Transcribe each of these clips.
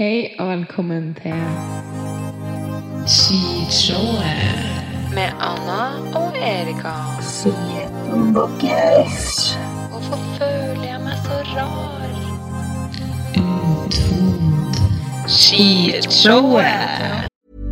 Hei og velkommen til Skishowet med Anna og Erika. Hvorfor føler jeg meg så rar? Skishowet.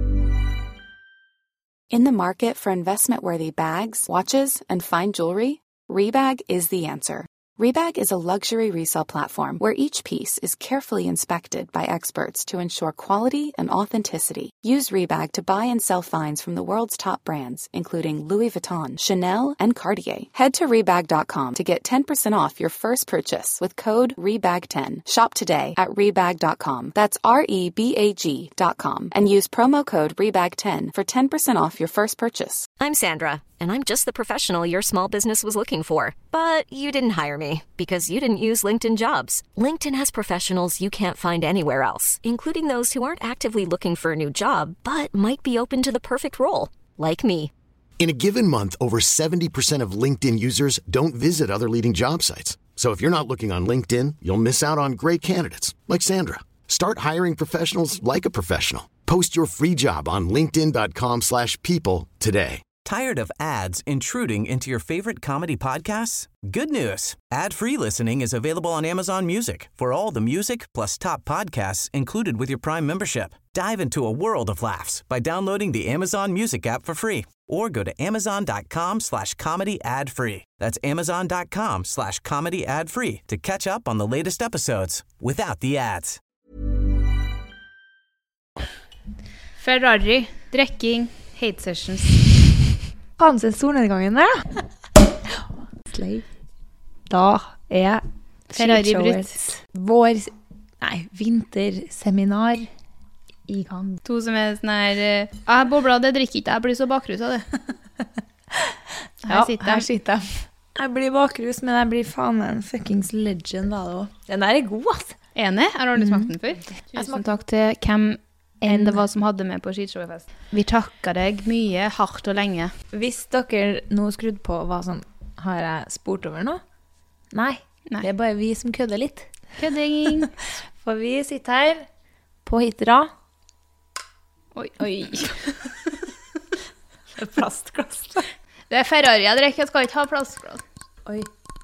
In the market for investment-worthy bags, watches, and fine jewelry, Rebag is the answer. Rebag is a luxury resale platform where each piece is carefully inspected by experts to ensure quality and authenticity. Use Rebag to buy and sell finds from the world's top brands, including Louis Vuitton, Chanel, and Cartier. Head to Rebag.com to get 10% off your first purchase with code REBAG10. Shop today at Rebag.com. That's REBAG.com. And use promo code REBAG10 for 10% off your first purchase. I'm Sandra, and I'm just the professional your small business was looking for. But you didn't hire me because you didn't use LinkedIn Jobs. LinkedIn has professionals you can't find anywhere else, including those who aren't actively looking for a new job, but might be open to the perfect role, like me. In a given month, over 70% of LinkedIn users don't visit other leading job sites. So if you're not looking on LinkedIn, you'll miss out on great candidates like Sandra. Start hiring professionals like a professional. Post your free job on linkedin.com/people today. Tired of ads intruding into your favorite comedy podcasts? Good news. Ad-free listening is available on Amazon Music for all the music plus top podcasts included with your Prime membership. Dive into a world of laughs by downloading the Amazon Music app for free or go to amazon.com/comedy ad-free. That's amazon.com/comedy ad-free to catch up on the latest episodes without the ads. Ferrari, drikking, hate sessions. Faen sin solnedgangen der Slay. Da Ferrari brutt. Vinterseminar i gang. To som sånn her, jeg bobla, det drikker ikke, jeg blir så bakrus av det. Her sitter jeg. Jeg blir bakrus, men jeg blir faen meg en fuckings legend da også. Den der god, altså. Enig, jeg har aldri smakt den før. Tusen takk til hvem enn det var som hadde med på skishowfest. Vi takker deg mye, hardt og lenge. Hvis dere nå skrudd på hva sånn, har jeg spurt over nå? Nei, det er bare vi som kødder litt. Kødding. For vi sitter her på Hitra. Oi. Det er plastglass. Det er Ferrari jeg drikker, jeg skal ikke ha plastglass. Oi.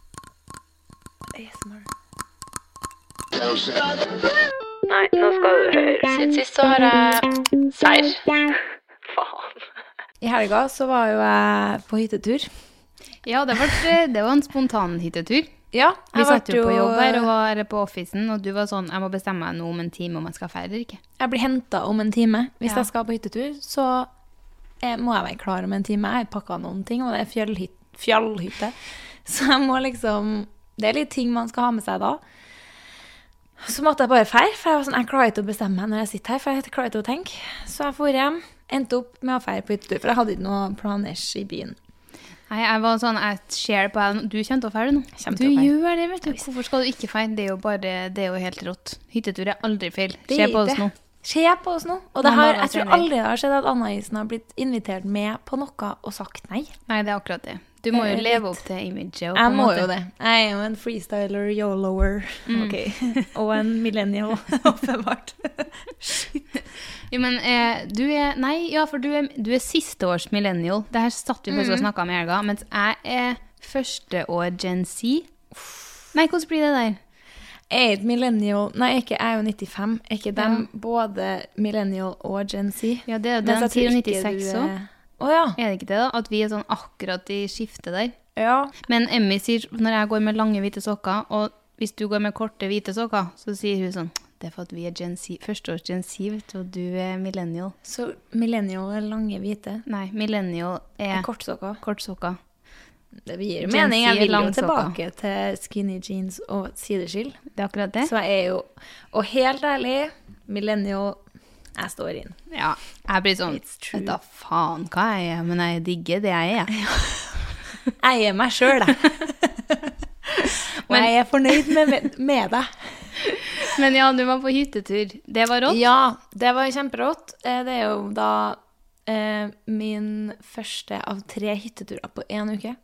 Nei, nå skal du høre. Siden sist så har jeg seier. Faen. I helga så var jo jeg på hyttetur. Ja, det var en spontan hyttetur. Ja, vi satt jo på jobb her og var på offisen, og du var sånn, jeg må bestemme meg nå om en time om jeg skal feire eller ikke. Jeg blir hentet om en time. Hvis jeg skal på hyttetur, så må jeg være klar om en time. Jeg har pakket noen ting, og det er fjallhytte. Så jeg må liksom, det er litt ting man skal ha med seg da. Så måtte jeg bare feire, for jeg var sånn, jeg klarer ikke å bestemme meg når jeg sitter her, for jeg klarer ikke å tenke. Så jeg får hjem, endte opp med å feire på hyttetur, for jeg hadde ikke noe planers i byen. Nei, jeg var sånn, jeg ser på deg, du kommer til å feire nå. Du gjør det, vet du. Hvorfor skal du ikke feire? Det er jo helt rått. Hyttetur er aldri feil. Se på oss nå. Se på oss nå. Og jeg tror aldri det har skjedd at Anna-isen har blitt invitert med på noe og sagt nei. Nei, det er akkurat det. Du må jo leve opp til imaget. Jeg må jo det. Jeg er jo en freestyler, YOLOer. Ok. Og en millennial, åpenbart. Shit. Jo, men for du er sisteårs millennial. Det her satt vi på å snakke om i helga, mens jeg er første år Gen Z. Nei, hvordan blir det der? Jeg er et millennial. Nei, jeg er jo 95. Er ikke dem både millennial og Gen Z? Ja, det er jo den sier 96 også. Ja. Er det ikke det da? At vi er sånn akkurat i skiftet der? Ja. Men Emmy sier, når jeg går med lange hvite sokker, og hvis du går med korte hvite sokker, så sier hun sånn, det er for at vi er Gen Z, førsteårs Gen Z, vet du, og du er millennial. Så millennial er lange hvite? Nei, millennial er kortsokker. Kortsokker. Det gir mening. Jeg vil jo tilbake til skinny jeans og sideskill. Det er akkurat det. Så jeg er jo, og helt ærlig, millennial, jeg står inn. Ja, jeg blir sånn, vet da faen hva jeg er, men jeg digger det jeg er. Jeg er meg selv, da. Og jeg er fornøyd med deg. Men ja, du var på hyttetur. Det var rått? Ja, det var kjemperått. Det er jo da min første av 3 hytteturer på 1 uke.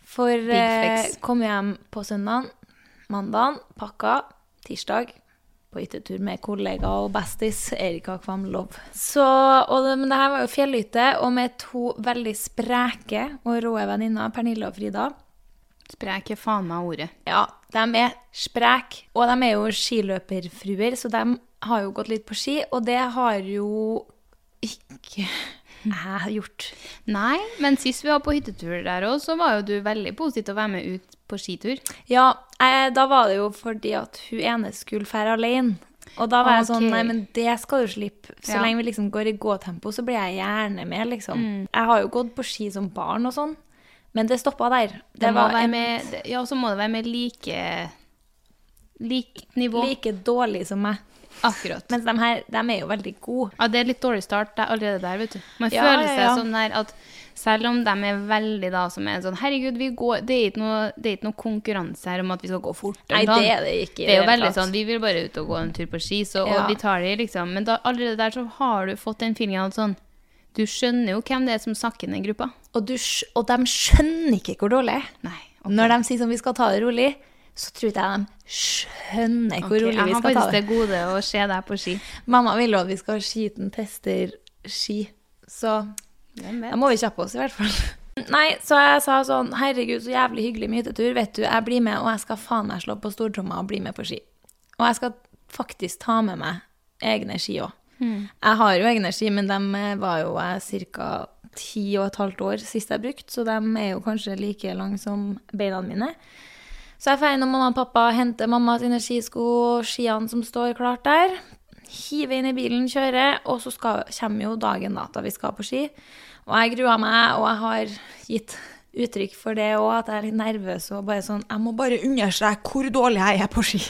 For kom hjem på søndagen, mandagen, pakka, tirsdag, på hyttetur med kollega og bestis, Erika Kvamlov. Men det her var jo fjellhytte, og med 2 veldig spreke og råe venninner, Pernille og Frida. Sprek faen meg ordet. Ja, de sprek, og de jo skiløperfruer, så de har jo gått litt på ski, og det har jo ikke jeg gjort. Nei, men sist vi var på hyttetur der også, så var jo du veldig positiv til å være med ut på skitur. Ja, da var det jo fordi at hun ene skulle fære alene. Og da var jeg sånn, nei, men det skal du slippe. Så lenge vi liksom går i gåtempo, så blir jeg gjerne med, liksom. Jeg har jo gått på ski som barn og sånn, men det stoppet der. Så må det være med likt nivå. Like dårlig som meg. Akkurat. Mens de jo veldig gode. Ja, det litt dårlig start allerede der, vet du. Man føler seg sånn der at selv om de veldig da, som sånn, herregud, det er ikke noe konkurranse her om at vi skal gå fort. Nei, det det ikke. Det jo veldig sånn, vi vil bare ut og gå en tur på ski, og vi tar det liksom. Men da, allerede der så har du fått en feeling av sånn, du skjønner jo hvem det som snakker i den gruppa. Og de skjønner ikke hvor dårlig. Nei. Okay. Når de sier som vi skal ta det rolig, så tror jeg de skjønner hvor rolig vi skal ta det. Jeg har faktisk det gode å se deg på ski. Mamma vil jo at vi skal skiten tester ski, så da må vi kjappe oss i hvert fall. Nei, så jeg sa sånn, herregud, så jævlig hyggelig med hyttetur, vet du, jeg blir med, og jeg skal faen meg slå på stortromma og bli med på ski. Og jeg skal faktisk ta med meg egne ski også. Jeg har jo egne ski, men de var jo cirka 10,5 år sist jeg brukt, så de jo kanskje like lang som beina mine. Så jeg får når mamma og pappa henter mamma sine skisko og skiene som står klart der, hive inn i bilen, kjøre, og så kommer jo dagen da vi skal på ski. Og jeg gruer meg, og jeg har gitt uttrykk for det, og at jeg litt nervøs, og bare sånn, jeg må bare understreke hvor dårlig jeg på ski.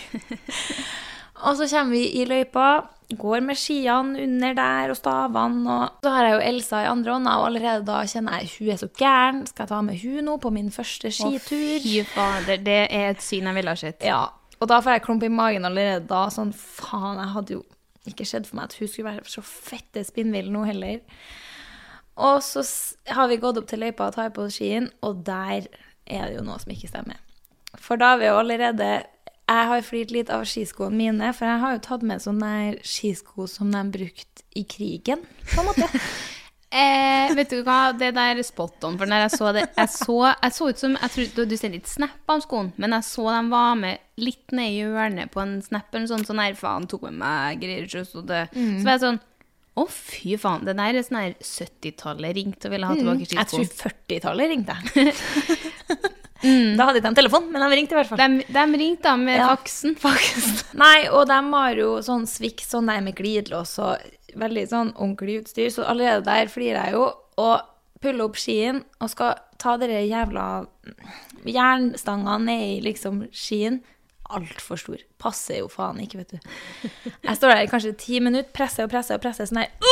Og så kommer vi i løypa, går med skiene under der og stavene, og så har jeg jo Elsa i andre hånda, og allerede da kjenner jeg, hun så gæren, skal jeg ta med hun nå på min første skitur? Fy fader, det et syn jeg ville ha sett. Ja, og da får jeg klump i magen allerede da, sånn, faen, jeg hadde jo ikke skjedd for meg at hun skulle være så fette spinnvill nå heller. Og så har vi gått opp til løypa og tar på skien, og der det jo noe som ikke stemmer. For da har vi jo allerede, jeg har flirt litt av skiskoene mine, for jeg har jo tatt med sånne skisko som de brukt i krigen, på en måte. Vet du hva, det der spot on, for når jeg så det, jeg så ut som, jeg tror du ser litt snap av skoen, men jeg så de var med litt ned i hjørnet på en snap, sånn her, faen, tok med meg greier, så var jeg sånn, fy faen, det der sånn her 70-tallet ringt og ville ha tilbake skiskoen. Jeg tror 40-tallet ringte. Da hadde de en telefon, men de ringte i hvert fall. De ringte da med faksen. Nei, og de har jo sånn svikk, sånn der med glidelås og veldig sånn ordentlig utstyr, så allerede der flirer jeg jo, og puller opp skien, og skal ta dere jævla jernstanga ned i liksom skien. Alt for stor. Passer jo faen ikke, vet du. Jeg står der i kanskje 10 minutter, presser og presser og presser, sånn her.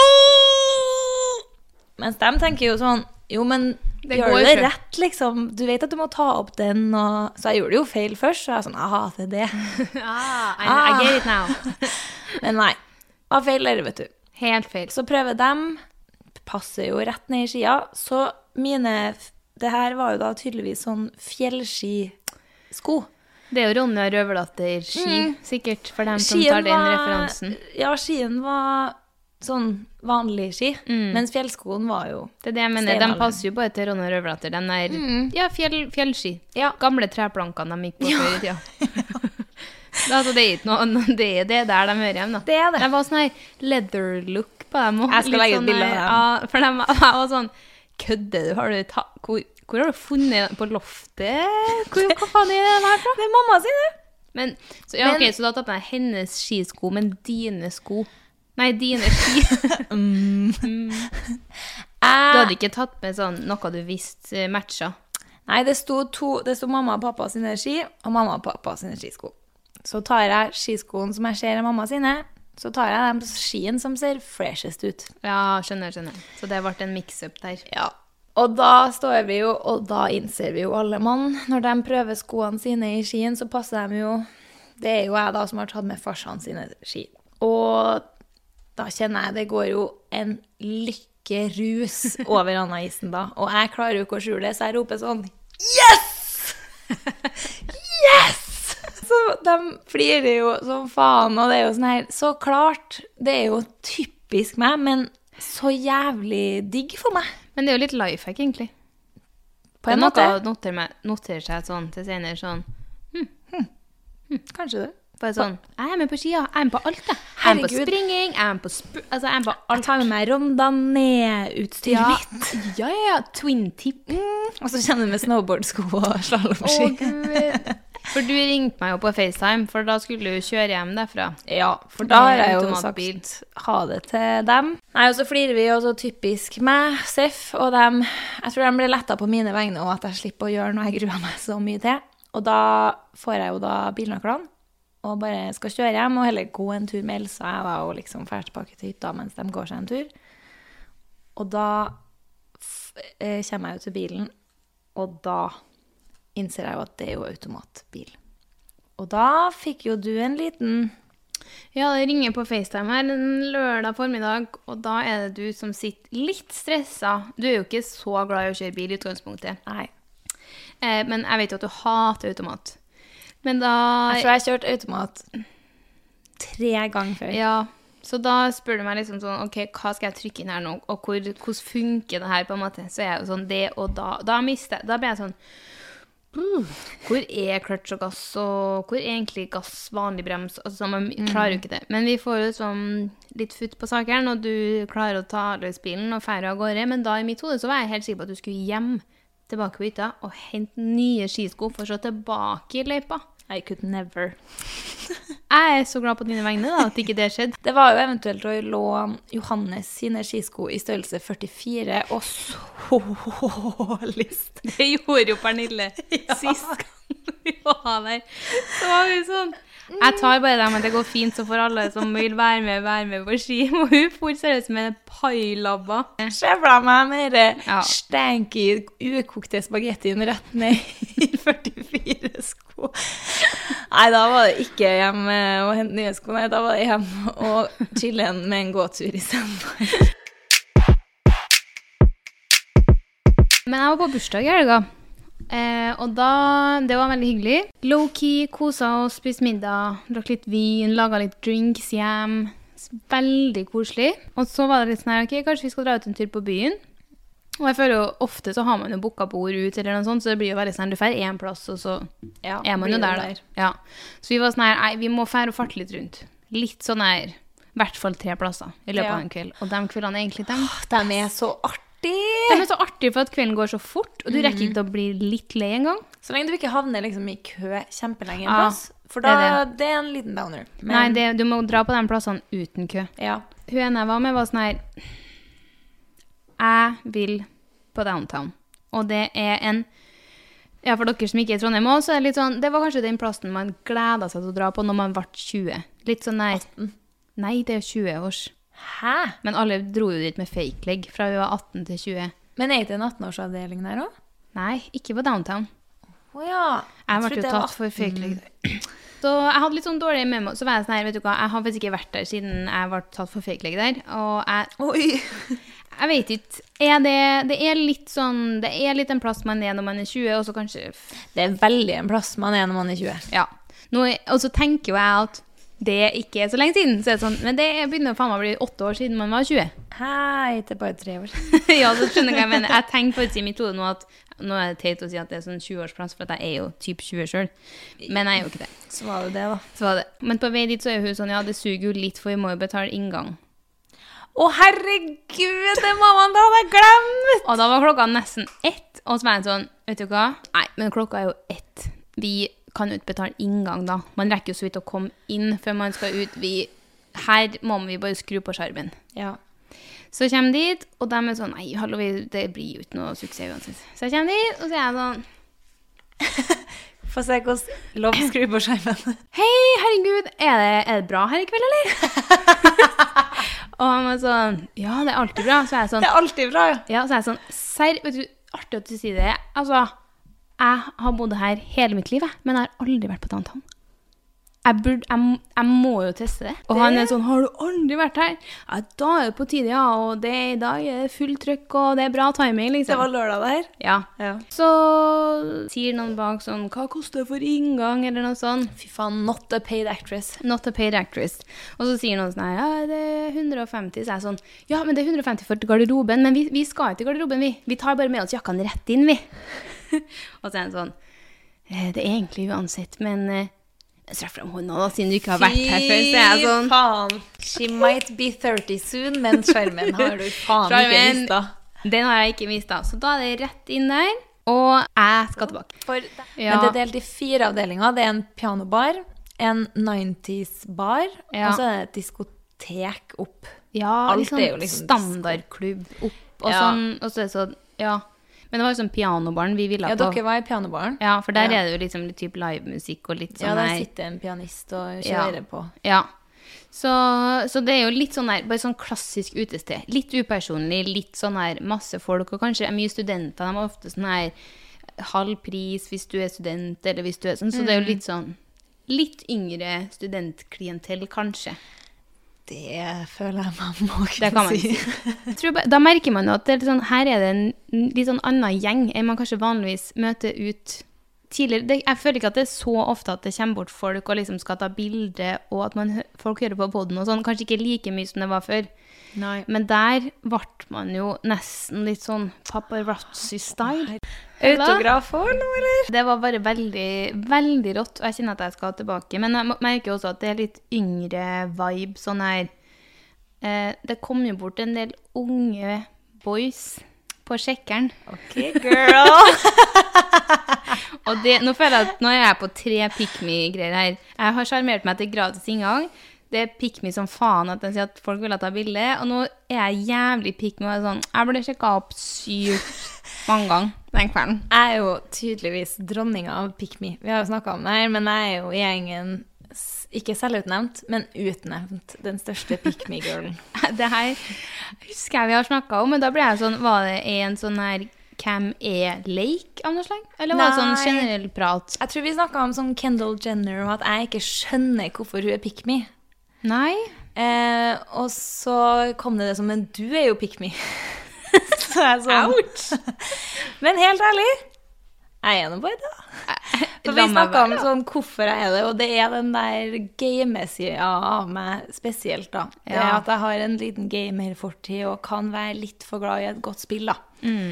Mens de tenker jo sånn, jo, men gjør du det rett, liksom? Du vet at du må ta opp den, og så jeg gjorde det jo feil først, så jeg sånn, aha, det det. I get it now. Men nei, hva feil det, vet du? Helt feil. Så prøver dem, passer jo rett ned i skia, så det her var jo da tydeligvis sånn fjellskisko. Det jo Ronja Røverdatter ski, sikkert, for dem som tar den referansen. Ja, skien var sånn vanlig ski, mens fjellskoen var jo det jeg mener, de passer jo bare til Ronja Røverdatter. Den fjellski. Ja. Gamle treplankene de gikk på før i tida. Altså, det ikke noe, det det der de hører hjem da. Det det. Det var sånn her leather look på dem. Jeg skal legge et bilde av dem. Ja, for de var sånn, kødde du, har du hvor har du funnet på loftet? Hva faen det her fra? Det mamma sin, det. Men, så du har tatt med hennes skisko, men dine sko. Nei, dine ski. Du hadde ikke tatt med sånn, noe du visste matcha. Nei, det sto mamma og pappa sine ski, og mamma og pappa sine skisko. Så tar jeg skiskoen som jeg ser av mamma sine, så tar jeg de skien som ser freshest ut. Ja, skjønner. Så det ble en mix-up der. Ja, og da står vi jo, og da innser vi jo alle mann, når de prøver skoene sine i skien, så passer de jo, det jo jeg da som har tatt med farsene sine ski. Og da kjenner jeg, det går jo en lykkerus over Anna-isen da, og jeg klarer jo ikke å skjule det, så jeg roper sånn, yes! Yes! Så de flirer jo som faen, og det er jo sånn her, så klart, det er jo typisk meg, men så jævlig digg for meg. Men det er jo litt lifehack, egentlig. På en måte. Noterer seg sånn til senere sånn, Kanskje det. bare sånn, jeg er med på skia, jeg er med på alt da. Jeg er med på Herregud. springing, jeg er med på altså jeg er med på Jeg alt. tar med meg ronda-ned-utstyr mitt. Ja, twin tip. Og så kjenner du med snowboardsko og slalomski. Gud. For du ringte meg jo på FaceTime, for da skulle du kjøre hjem derfra. Ja, for da har jeg jo Automatbil. sagt ha det til dem. Nei, og så flirer vi jo så typisk meg, Seff, og dem. Jeg tror de ble lettet på mine vegne, og at jeg slipper å gjøre noe jeg gruer meg så mye til. Og da får jeg jo da bilnøklene, og bare skal kjøre hjem, og heller gå en tur med Elsa, jeg da, og liksom fære tilbake til hytta mens de går seg en tur. Og da kommer jeg jo til bilen, og da innser jeg jo at det er jo automatbil. Og da fikk jo du en liten... Ja, det ringer på FaceTime her en lørdag formiddag, og da er det du som sitter litt stresset. Du er jo ikke så glad i å kjøre bil i utgangspunktet. Nei. Men jeg vet jo at du hater automat. Men da... Jeg tror jeg har kjørt automat 3 ganger før. Ja, så da spør du meg liksom sånn, ok, hva skal jeg trykke inn her nå, og hvordan funker det her på en måte? Så er jeg jo sånn, det og da da blir jeg sånn, hvor er kløtsj og gass, og hvor er egentlig gass, vanlig brems? Altså, man klarer jo ikke det. Men vi får jo sånn litt futt på sakeren, og du klarer å ta løs bilen og fære av gårde, men da i mitt hode så var jeg helt sikker på at du skulle hjem tilbake på hytta og hente nye skisko for så tilbake i løypa. I could never. Jeg er så glad på dine vegne da, at ikke det skjedde. Det var jo eventuelt å lå Johannes sine skisko i størrelse 44, og så lyst. Det gjorde jo Pernille sist gang vi var der. Så var vi sånn, jeg tar bare dem at det går fint, så får alle som vil være med på ski. Og hun får seriøst med pailabba. Skjevla meg med det stanky, ukokte spagettien rett ned i 44 sko. Nei, da var det ikke hjem og hente nye sko. Nei, da var det hjem og chille med en gåtur i stedet. Men jeg var på bursdag i helga. Og da, det var veldig hyggelig. Low-key, kosa oss, spiste middag, drakk litt vin, laget litt drinks hjem. Veldig koselig. Og så var det litt sånn her, ok, kanskje vi skal dra ut en tur på byen. Og jeg føler jo, ofte så har man jo boka bord ut eller noe sånt, så det blir jo veldig sånn, du får en plass, og så er man jo der. Ja. Så vi var sånn her, nei, vi må fære og farte litt rundt. Litt sånn her, i hvert fall 3 plasser i løpet av en kveld. Og de kveldene egentlig, de er så artig. De er så artig for at kvelden går så fort, og du rekker ikke til å bli litt lei en gang. Så lenge du ikke havner liksom i kø kjempelenge en plass, for da det er en liten downer. Men... Nei, du må dra på de plassene uten kø. Ja. Hun ene jeg var med var sånn her, jeg vil på downtown. Og det er en, ja, for dere som ikke er i Trondheim også, så er det litt sånn, det var kanskje den plassen man gledet seg til å dra på når man ble 20. Litt sånn nær. 18. Nei, det er 20 års. Hæ? Men alle dro jo dit med fake-legg fra vi var 18 til 20. Men er det en 18-årsavdeling der også? Nei, ikke på downtown. Åja. Jeg ble jo tatt for fake-legg. Så jeg hadde litt sånn dårlig memo, så var jeg sånn her, vet du hva, jeg har faktisk ikke vært der siden jeg ble tatt for fake-legg der, og jeg vet ikke, det er litt sånn, det er litt en plass man er når man er 20, og så kanskje... Det er veldig en plass man er når man er 20. Ja, og så tenker jo jeg at det ikke er så lenge siden, så er det sånn, men det begynner faen meg å bli 8 år siden man var 20. Hei, det er bare 3 år. Ja, så skjønner jeg hva jeg mener. Jeg tenker faktisk i mitt hode nå at, nå er det teit å si at det er sånn 20-årsplass, for at jeg er jo typ 20 selv, men jeg er jo ikke det. Så var det det da. Så var det. Men på vei dit så er hun sånn, ja, det suger jo litt, for vi må jo betale inngang. Å, herregud, det må man da ha glemt! Og da var klokka nesten 1, og så var jeg sånn, vet du hva? Nei, men klokka er jo 1. Vi kan jo ikke betale inngang da. Man rekker jo så vidt å komme inn før man skal ut. Her må vi bare skru på skjermen. Ja. Så jeg kommer dit, og de er sånn, nei, hallo, det blir jo ikke noe suksess uansett. Så jeg kommer dit, og så er jeg sånn... Få se hvordan lov skru på skjermen. Hei, herregud, er det bra her i kveld, eller? Og han var sånn, ja, det er alltid bra. Så er jeg sånn, det er alltid bra, ja. Ja, så er jeg sånn, vet du, artig at du sier det. Altså, jeg har bodd her hele mitt liv, men jeg har aldri vært på downtown. jeg må jo teste det. Og han sånn, har du aldri vært her? Ja, da det på tide, ja, og i dag det full trykk, og det bra timing, liksom. Det var lørdag der? Ja. Så sier noen bak sånn, hva koster det for inngang, eller noe sånt? Fy faen, not a paid actress. Not a paid actress. Og så sier noen sånn, ja, det 150, så jeg sånn, ja, men det 150 for garderoben, men vi skal ikke til garderoben, vi tar bare med oss jakkene rett inn, vi. Og så han sånn, det egentlig uansett, men jeg strekk frem hånda da, siden du ikke har vært her før, så jeg sånn. Fy faen, she might be 30 soon, men skjermen har du faen ikke mistet. Den har jeg ikke mistet, så da det rett inn der, og jeg skal tilbake. Men det delt i 4 avdelinger, det en pianobar, en 90s bar, og så det et diskotek opp. Ja, alt liksom, liksom standardklubb opp, og sånn, og så det sånn, ja. Men det var jo sånn pianobaren vi ville på. Ja, dere var i pianobaren. Ja, for der det jo liksom litt typ livemusikk og litt sånn der sitter en pianist og kjører på. Ja, så det jo litt sånn her, bare sånn klassisk utested. Litt upersonlig, litt sånn her masse folk, og kanskje mye studenter, de har ofte sånn her halv pris hvis du student, eller hvis du sånn, så det jo litt sånn, litt yngre studentklientell kanskje. Det føler jeg man må ikke det kan man si. Da merker man jo at det sånn, her det en litt sånn annen gjeng enn man kanskje vanligvis møter ut tidligere. Jeg føler ikke at det så ofte at det kommer bort folk og liksom skal ta bilder, og at folk hører på podden og sånn, kanskje ikke like mye som det var før. Nei. Men der ble man jo nesten litt sånn paparazzi-style. Autograf for noe, eller? Det var bare veldig, veldig rått, og jeg kjenner at jeg skal tilbake. Men jeg merker også at det litt yngre vibe, sånn her. Det kom jo bort en del unge boys på sjekkeren. Ok, girl! Og nå føler jeg at nå jeg på 3 pick-me-greier her. Jeg har charmert meg til gratis inngang. Det pick-me som faen at jeg sier at folk vil ta bilde, og nå jeg jævlig pick-me, og sånn, jeg ble sjekket opp 7 mange ganger den kvelden. Jeg jo tydeligvis dronninga av pick-me. Vi har jo snakket om det her, men jeg jo i gjengen, ikke selvutnevnt, men utnevnt den største pick-me-girlen. Det her husker jeg vi har snakket om, men da ble jeg sånn, var det en sånn her hvem lake av noe slag? Eller var det sånn generell prat? Jeg tror vi snakket om sånn Kendall Jenner, og at jeg ikke skjønner hvorfor hun pick-me. Nei. Og så kom det som, men du jo pick-me. Så jeg sånn, ouch! Men helt ærlig, jeg noe bare da. For vi snakket om sånn, hvorfor jeg det, og det den der game-siden av meg spesielt da. Det at jeg har en liten gamer-fortid, og kan være litt for glad i et godt spill da.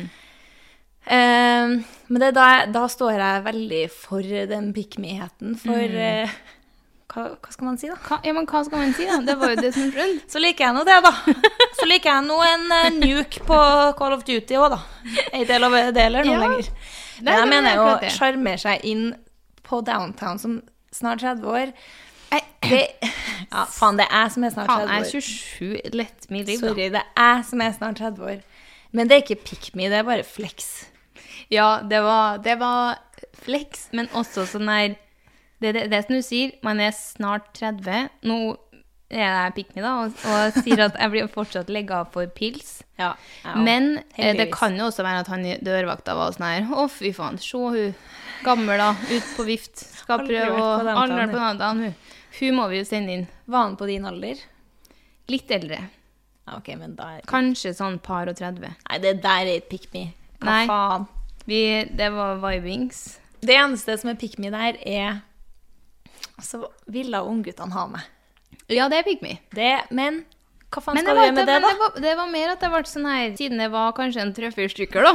Men da står jeg veldig for den pick-me-heten, for... Hva skal man si da? Men hva skal man si da? Det var jo det som skjønte. Så liker jeg nå det da. Så liker jeg nå en nuke på Call of Duty også da. En del av deler nå lenger. Men jeg mener jo å charmere seg inn på downtown som snart 30 år. Ja, faen, det som snart 30 år. Faen, jeg 27, lett min liv da. Sorry, det som snart 30 år. Men det ikke pick me, det bare flex. Ja, det var flex, men også sånn her. Det som du sier, man snart 30, nå jeg pick me da, og sier at jeg blir fortsatt legget av for pils. Ja, men det kan jo også være at han i dørvakta var sånn her, fy faen, se hun gammel da, ut på vift, skal prøve å aldri på den hun må vi jo sende inn. Var han på din alder? Litt eldre. Ja, ok, men da kanskje sånn par og 30. Nei, det der pick me. Hva faen? Det var vibings. Det eneste som pick me der så ville ungguttene ha meg. Ja, det fikk vi. Men hva faen skal du gjøre med det da? Det var mer at det ble sånn her, siden det var kanskje en 3-4 stykker da.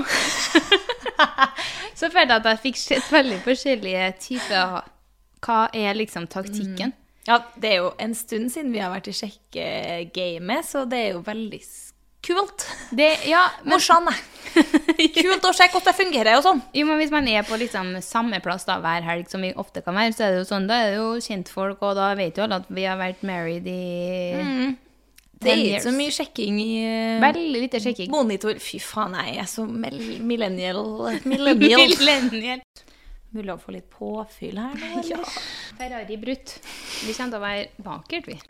Så følte jeg at jeg fikk sett veldig forskjellige typer, hva liksom taktikken? Ja, det jo en stund siden vi har vært i sjekkegamet, så det jo veldig kult. Morsanne. Kult å sjekke hvordan det fungerer og sånn. Jo, men hvis man på liksom samme plass da, hver helg som vi ofte kan være, så det jo sånn, da det jo kjentfolk, og da vet jo alle at vi har vært married i Det ikke så mye sjekking i veldig lite sjekking. Monitor. Fy faen, jeg så millennial. Mulig å få litt påfyll her nå, eller? Ja. Ferrari brutt. Vi kommer til å være bakert, vi.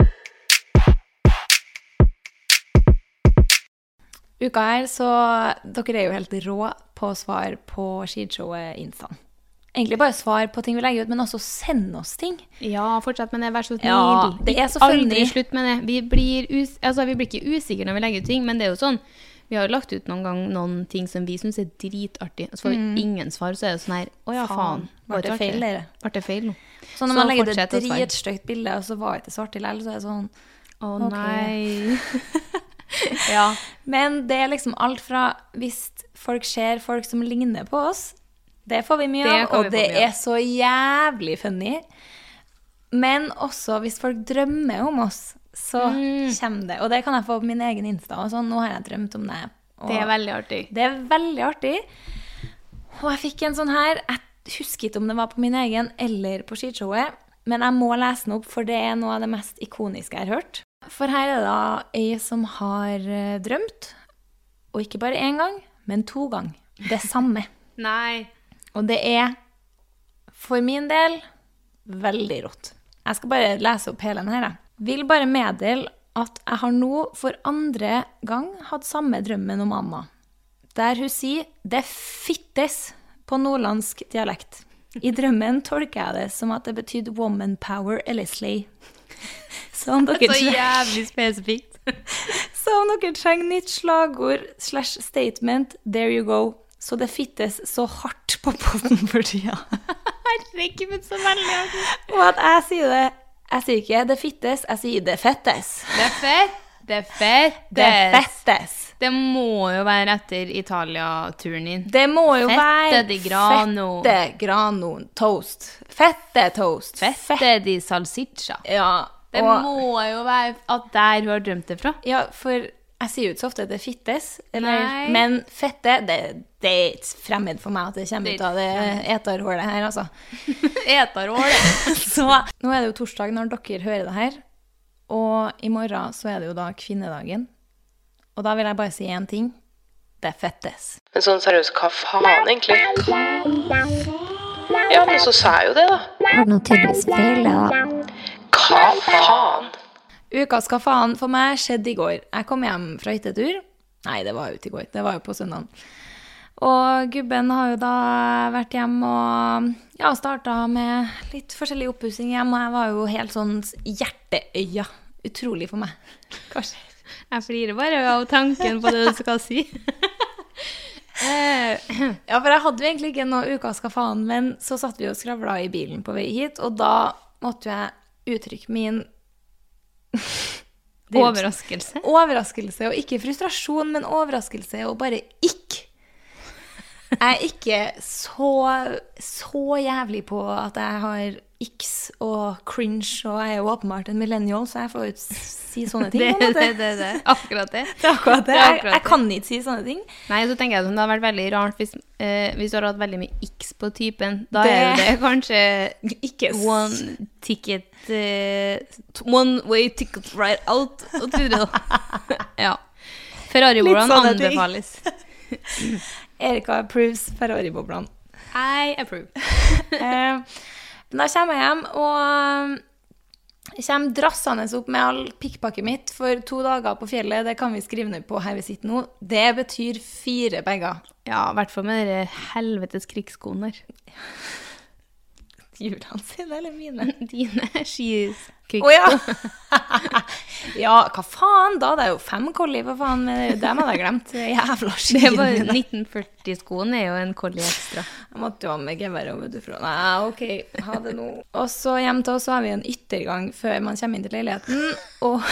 Uka her, så dere jo helt rå på svar på skidshowet Insan. egentlig bare svar på ting vi legger ut, men også send oss ting. Ja, fortsett med det, vær så snill. Ja, det er så funny. Aldri slutt med det. Vi blir ikke usikre når vi legger ut ting, men det er jo sånn, vi har jo lagt ut noen gang noen ting som vi synes er dritartig, og så får vi ingen svar, så er det sånn her, åja, faen. Var det feil, dere? Var det feil nå? Så når man legger et dritstøkt bilde, og så var det svart til L, så er det sånn, Å nei. Ja, men det er liksom alt fra hvis folk ser folk som ligner på oss, det får vi mye av, og det er så jævlig funny. Men også hvis folk drømmer om oss, så kommer det. Og det kan jeg få på min egen Insta, og sånn, nå har jeg drømt om det. Det er veldig artig. Det er veldig artig. Og jeg fikk en sånn her, jeg husker ikke om det var på min egen eller på skishowet, men jeg må lese den opp, for det er noe av det mest ikoniske jeg har hørt. For her er det da ei som har drømt, og ikke bare en gang, men 2 ganger. Det samme. Nei. Og det er, for min del, veldig rått. Jeg skal bare lese opp hele den her. Vil bare meddele at jeg har nå for 2. gang hatt samme drømmen om mamma. Der hun sier, det fittes på nordlandsk dialekt. I drømmen tolker jeg det som at det betydde woman power eller slay. Så om dere så jævlig spesifikt. Så om dere trenger nytt slagord / statement, there you go. Så det fittes så hardt på podden for tida. Herregud, så veldig artig. Og at jeg sier det, jeg sier ikke det fittes, jeg sier det fettes. Det er fett. Det fettes. Det fettes. Det må jo være etter Italia-turen din. Det må jo være Fette di grano. Fette grano toast. Fette toast. Fette di salsiccia. Ja. Det må jo være at der du har drømt det fra. Ja, for jeg sier jo ikke så ofte det fittes, Nei. men fette, det er ikke fremmed for meg at det kommer ut av det etarhålet her, altså. Etarhålet. Så nå er det jo torsdag når dere hører det her, og i morgen så er det jo da kvinnedagen. Og da vil jeg bare si en ting. Det fettes. Men sånn seriøst, hva faen egentlig? Ja, men så sa jeg jo det da. Har du noe tydeligvis feil, da? Hva faen? Ukas hva faen for meg skjedde i går. Jeg kom hjem fra hyttetur. Nei, det var jo ikke i går. Det var jo på søndagen. Og gubben har jo da vært hjem og ja, startet med litt forskjellig oppussing hjem, og jeg var jo helt sånn hjerteøya. Utrolig for meg. Kanskje. Jeg flirer bare av tanken på det du skal si. Ja, for jeg hadde jo egentlig ikke noe ukas hva faen, men så satt vi og skravla i bilen på vei hit, og da måtte jeg uttrykke min Overraskelse. Overraskelse, og ikke frustrasjon, men overraskelse, og bare ikke. Jeg er ikke så jævlig på at jeg har X og cringe, og jeg er jo åpenbart en millennial, så jeg får jo si sånne ting. Det. Akkurat det. Det er akkurat det. Jeg kan ikke si sånne ting. Nei, så tenker jeg at det har vært veldig rart hvis du har hatt veldig mye X på typen. Da er jo det kanskje ikke one ticket, one way ticket right out. Og tror ja. Ferrari-boblene anbefales. Erika approves Ferrari-boblene. I approve. Da kommer jeg hjem, og jeg kommer drassende opp med all pikkpakket mitt for 2 dager på fjellet. Det kan vi skrive ned på her vi sitter nå. Det betyr 4 bager. Ja, i hvert fall med de helvetes krigsskoene der. Julian sine eller mine? Dine skiskrigssko. Ja. Ja, hva faen? Da det er jo 5 kolli, for faen. Dem hadde jeg glemt. Jævla skiene. Det var 1940-skoen er jo en kolli ekstra. Jeg måtte jo ha med gevær over du fra. Nei, ok, ha det nå. Og så hjem til oss så har vi en yttergang før man kommer inn til leiligheten, og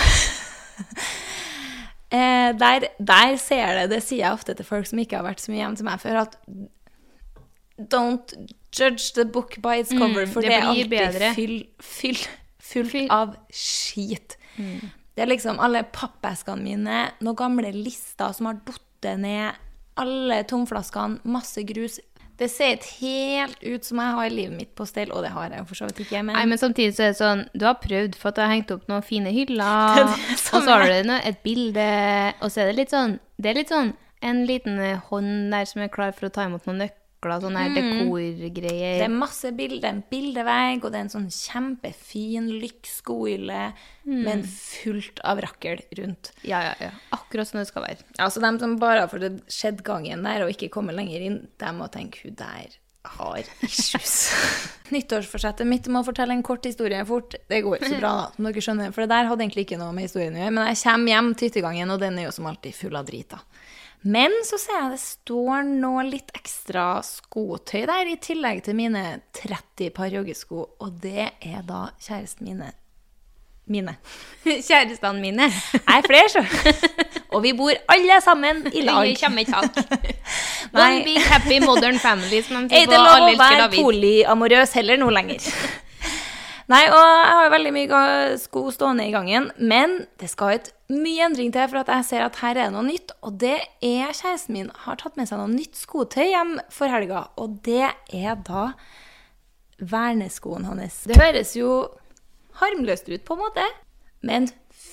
der ser det sier jeg ofte til folk som ikke har vært så mye hjem til meg før, at don't judge the book by its cover, for det er alltid fullt av skit. Det er liksom alle pappeskene mine, noen gamle lister som har dottet ned, alle tomflaskene, masse grus. Det ser helt ut som jeg har livet mitt på stell, og det har jeg jo for så vidt ikke. Nei, men samtidig så er det sånn, du har prøvd for at du har hengt opp noen fine hyller, og så har du et bilde, og så er det litt sånn, en liten hånd der som er klar for å ta imot noen nøkler, sånne her dekorgreier. Det er masse bilder, en bildevegg, og det er en sånn kjempefin lykkskoile, men fullt av rakkel rundt. Ja. Akkurat som det skal være. Altså, de som bare har fått skjedd gangen der, og ikke kommer lenger inn, de må tenke, hun der, har issues. Nyttårsforsettet mitt må fortelle en kort historie fort. Det går ikke så bra da, som dere skjønner, for det der hadde egentlig ikke noe med historien å gjøre, men jeg kommer hjem til hyttegangen, og den er jo som alltid full av drit da. Men så ser jeg det står noe litt ekstra skotøy der, i tillegg til mine 30 par joggesko, og det er da kjæresten mine. Kjærestene mine. Jeg er flere, så. Og vi bor alle sammen i lag. Jeg kommer ikke takk. One big happy modern family, som de Er sier det på lov Alle å elsker være David. polyamorøs heller nå lenger? Nei, og jeg har veldig mye sko stående i gangen, men det skal et mye endring til for at jeg ser at her er noe nytt, og det er kjæresten min har tatt med seg noe nytt skotøy hjem for helga, og det er da verneskoen hans. Det høres jo harmløst ut på en måte, men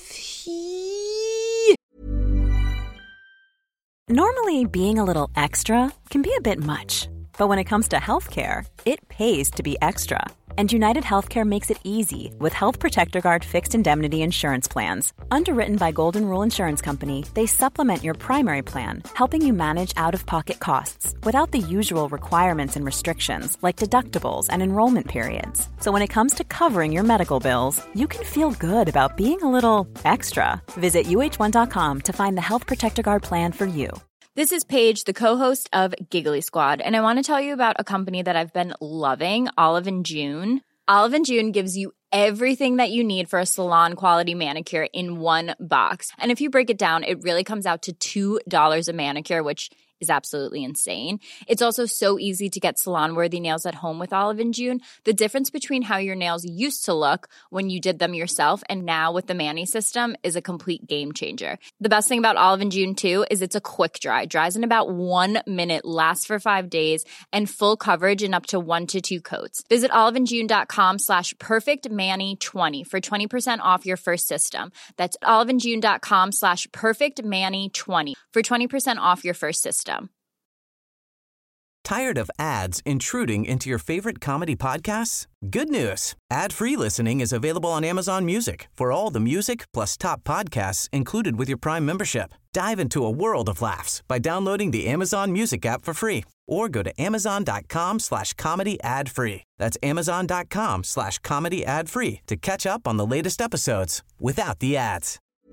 fy! Normally, being a little extra can be a bit much, but when it comes to healthcare, it pays to be extra. And United Healthcare makes it easy with Health Protector Guard fixed indemnity insurance plans. Underwritten by Golden Rule Insurance Company, they supplement your primary plan, helping you manage out-of-pocket costs without the usual requirements and restrictions like deductibles and enrollment periods. So when it comes to covering your medical bills, you can feel good about being a little extra. Visit uh1.com to find the Health Protector Guard plan for you. This is Paige, the co-host of Giggly Squad, and I want to tell you about a company that I've been loving, Olive & June. Olive & June gives you everything that you need for a salon-quality manicure in one box. And if you break it down, it really comes out to $2 a manicure, which is absolutely insane. It's also so easy to get salon-worthy nails at home with Olive & June. The difference between how your nails used to look when you did them yourself and now with the Mani system is a complete game changer. The best thing about Olive & June, too, is it's a quick dry. Dries in about 1 minute, lasts for 5 days, and full coverage in up to 1 to 2 coats. Visit oliveandjune.com/perfectmani20 for 20% off your first system. That's oliveandjune.com/perfectmani20 for 20% off your first system. Tired of ads intruding into your favorite comedy podcasts? Good news. Ad-free listening is available on Amazon Music for all the music plus top podcasts included with your Prime membership. Dive into a world of laughs by downloading the Amazon Music app for free or go to amazon.com/comedy ad-free. That's amazon.com/comedy ad-free to catch up on the latest episodes without the ads.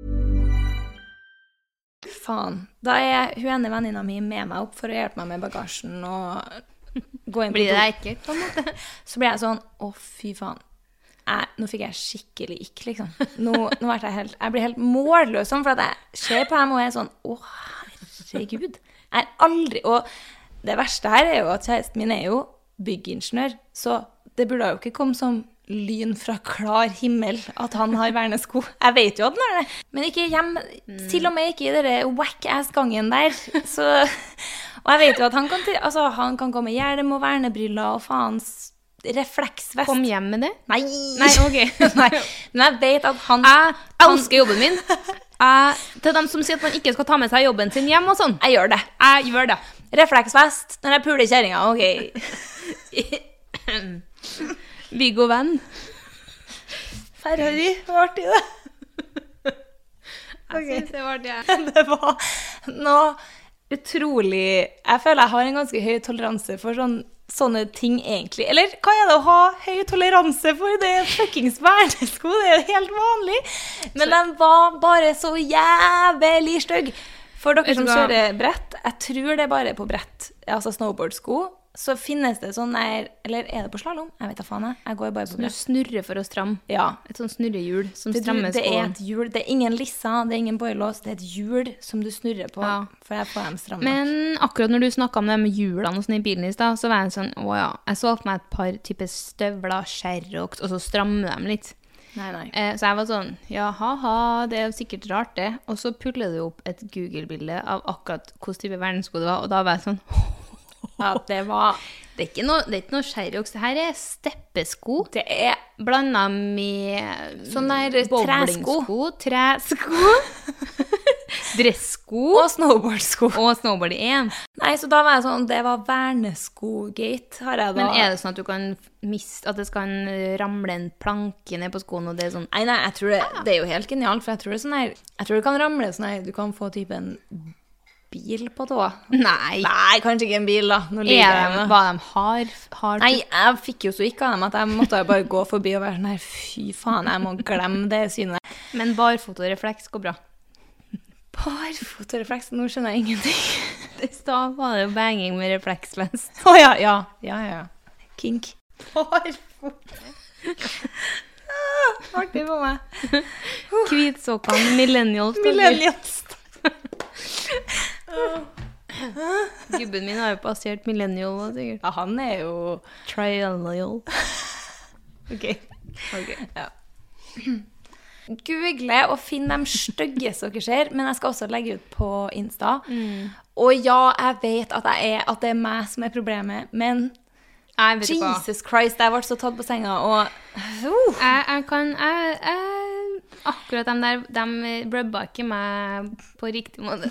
Faen. Da er hun ene venninna mi med meg opp for å hjelpe meg med bagasjen og gå inn på Blir det ekkelt på en måte? Så blir jeg sånn, fy faen. Nå fikk jeg skikkelig ikk, liksom. Nå ble jeg blir helt målløs sånn, for at jeg ser på dem og er sånn, herregud. Jeg er aldri, og det verste her er jo at kjæresten min er jo byggingeniør, så det burde jo ikke komme som lyn fra klar himmel at han har vernesko. Jeg vet jo at han har det, men ikke hjem, til og med ikke i denne whack-ass-gangen der. Så, og jeg vet jo at han kan komme med hjelm og vernebriller og faens refleksvest. Kom hjem med det? Nei, ok. Nei. Men jeg vet at han... Jeg elsker jobben min. Til dem som sier at man ikke skal ta med seg jobben sin hjem og sånn. Jeg gjør det. Refleksvest når jeg puler kjæringa, ok. Viggo venn. Ferrari, det var artig det. Jeg synes det var artig. Det var noe utrolig... Jeg føler jeg har en ganske høy toleranse for sånne ting egentlig. Eller hva er det å ha høy toleranse for? Det er fuckings vernesko, det er helt vanlig. Men den var bare så jævlig stygg. For dere som kjører brett, jeg tror det er bare på brett, altså snowboardsko, så finnes det sånn der, eller er det på slalom? Jeg vet da faen jeg går bare på brett. Du snurrer for å stramme. Ja. Et sånn snurrehjul som strammer Det er skoen. et hjul, det er ingen lissa, det er ingen bøylås, det er et hjul som du snurrer på, for jeg får dem stramme. Men akkurat når du snakket om det med hjulene og sånn i bilen i sted, så var jeg sånn, jeg så på meg et par typer støvler, Sherrox, og så strammer dem litt. Nei. Så jeg var sånn, haha, det er jo sikkert rart det. Og så pullet det opp et Google-bilde av akkurat hvordan type vernesko det var, og da var jeg sånn, ja, det er ikke noe Sherrox, det her er steppesko. Det er blandet med sånn der tresko, dressko og snowboardsko. Og snowboard i en. Nei, så da var jeg sånn, det var vernesko-gate, har jeg da. Men er det sånn at du kan miste, at det skal ramle en planke ned på skoen, og det er sånn? Nei, jeg tror det er jo helt genialt, for jeg tror det er sånn her, jeg tror det kan ramle sånn her, du kan få type en bil på tåa. Nei. Nei, kanskje ikke en bil da. Nå liker jeg det. Var de hard? Nei, jeg fikk jo så ikke av dem at jeg måtte jo bare gå forbi og være sånn her, fy faen, jeg må glemme det synet. Men barfotorefleks går bra. Barfotorefleks, nå skjønner jeg ingenting. I stad var det jo banging med reflekslens. Ja. Kink. Artig på meg. Hvitsokkene, millennials. Gubben min har jo passert millennial, sikkert. Ja, han er jo... Triennial. Ok, ja. Google og finn de styggeste dere ser, men jeg skal også legge ut på Insta. Og ja, jeg vet at det er meg som er problemet, men Jesus Christ, jeg ble så tatt på senga, og... Akkurat de rubba ikke meg på riktig måte.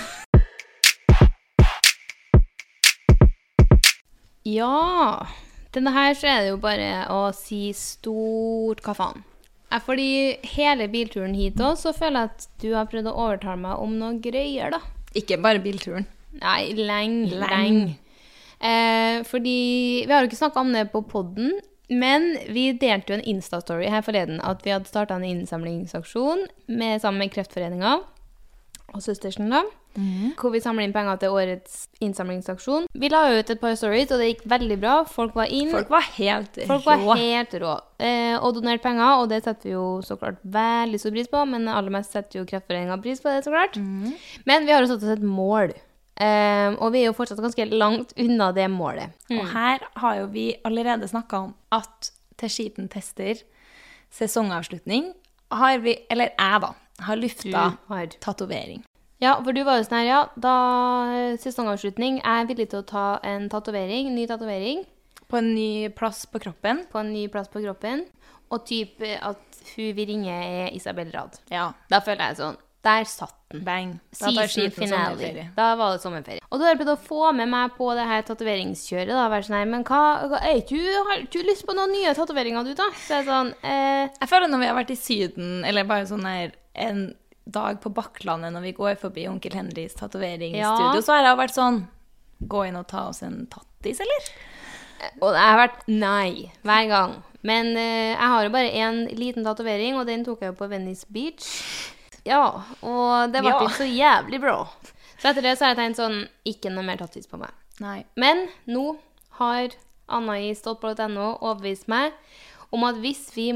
Ja, denne her så er det jo bare å si stort hva faen. Fordi hele bilturen hit også, så føler jeg at du har prøvd å overtale meg om noen greier da. Ikke bare bilturen. Nei, lenge. Fordi vi har jo ikke snakket om det på podden, men vi delte jo en Insta-story her forleden at vi hadde startet en innsamlingsaksjon sammen med Kreftforeningen og Søstersen da, hvor vi samler inn penger til årets innsamlingsaksjon. Vi la jo ut et par stories, og det gikk veldig bra. Folk var helt rå. Og donerte penger, og det setter vi jo så klart veldig stor pris på, men aller mest setter jo Kreftforeningen pris på det, så klart. Men vi har jo satt oss et mål. Og vi er jo fortsatt ganske langt unna det målet. Og her har jo vi allerede snakket om at til Skiten tester sesongavslutning har vi, eller jeg da, har luftet tatovering. Ja, for du var jo sånn her, da sesongavslutning er villig til å ta en tatovering, ny tatovering. På en ny plass på kroppen. Og typ at hun vi ringer er Isabel Rad. Ja. Da føler jeg sånn, der satt den. Bang. Season finale. Da var det sommerferie. Og da har jeg prøvd å få med meg på det her tatoveringskjøret da, være sånn her, men har du lyst på noen nye tatoveringer du da? Så jeg sånn, Jeg føler når vi har vært i Syden, eller bare sånn her, en dag på Bakklandet når vi går forbi onkel Henrys tatoveringsstudio, så har jeg vært sånn, gå inn og ta oss en tattis, eller? Og det har vært nei, hver gang. Men jeg har jo bare en liten tatovering, og den tok jeg jo på Venice Beach. Ja, og det var ikke så jævlig bra. Så etter det så har jeg tenkt sånn, ikke noe mer tattis på meg. Nei. Men nå har Anna i Stolt.no overbevist meg om at hvis vi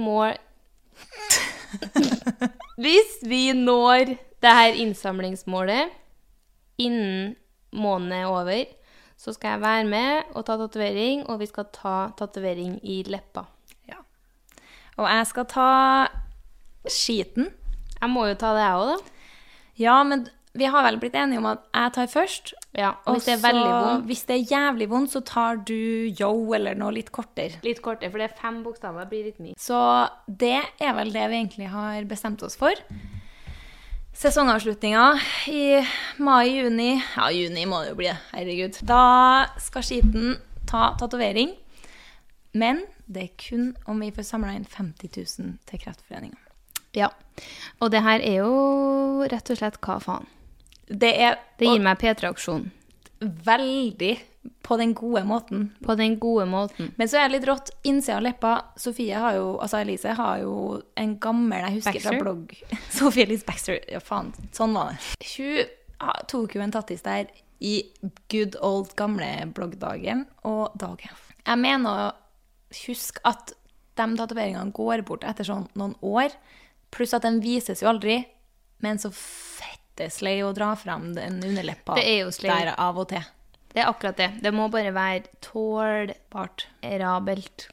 når det her innsamlingsmålet innen måneden er over, så skal jeg være med og ta tatovering, og vi skal ta tatovering i leppa. Ja. Og jeg skal ta skiten. Jeg må jo ta det jeg også da. Ja, men vi har vel blitt enige om at jeg tar først. Ja, og hvis det er veldig vondt. Hvis det er jævlig vondt, så tar du yo eller noe litt kortere. Litt kortere, for det er 5 bokstaver, blir litt mye. Så det er vel det vi egentlig har bestemt oss for. Sesongavslutningen i mai-juni. Ja, juni må det jo bli det, herregud. Da skal skiten ta tatovering. Men det er kun om vi får samlet inn 50 000 til Kreftforeningen. Ja, og det her er jo rett og slett hva faen. Det gir meg P3-aksjon. Veldig på den gode måten. På den gode måten. Men så er det litt rått. Innsida av leppa, Elise har jo en gammel, jeg husker Baxter? Fra blogg. Sofie Elise Baxter, ja faen, sånn var det. Hun tok jo en tattis der i good old gamle bloggdagen og dagen. Jeg mener å huske at de tatoveringene går bort etter sånn noen år, pluss at den vises jo aldri, men så fette slei å dra frem den underleppa der av og til. Det er akkurat det. Det må bare være tålbart rabelt.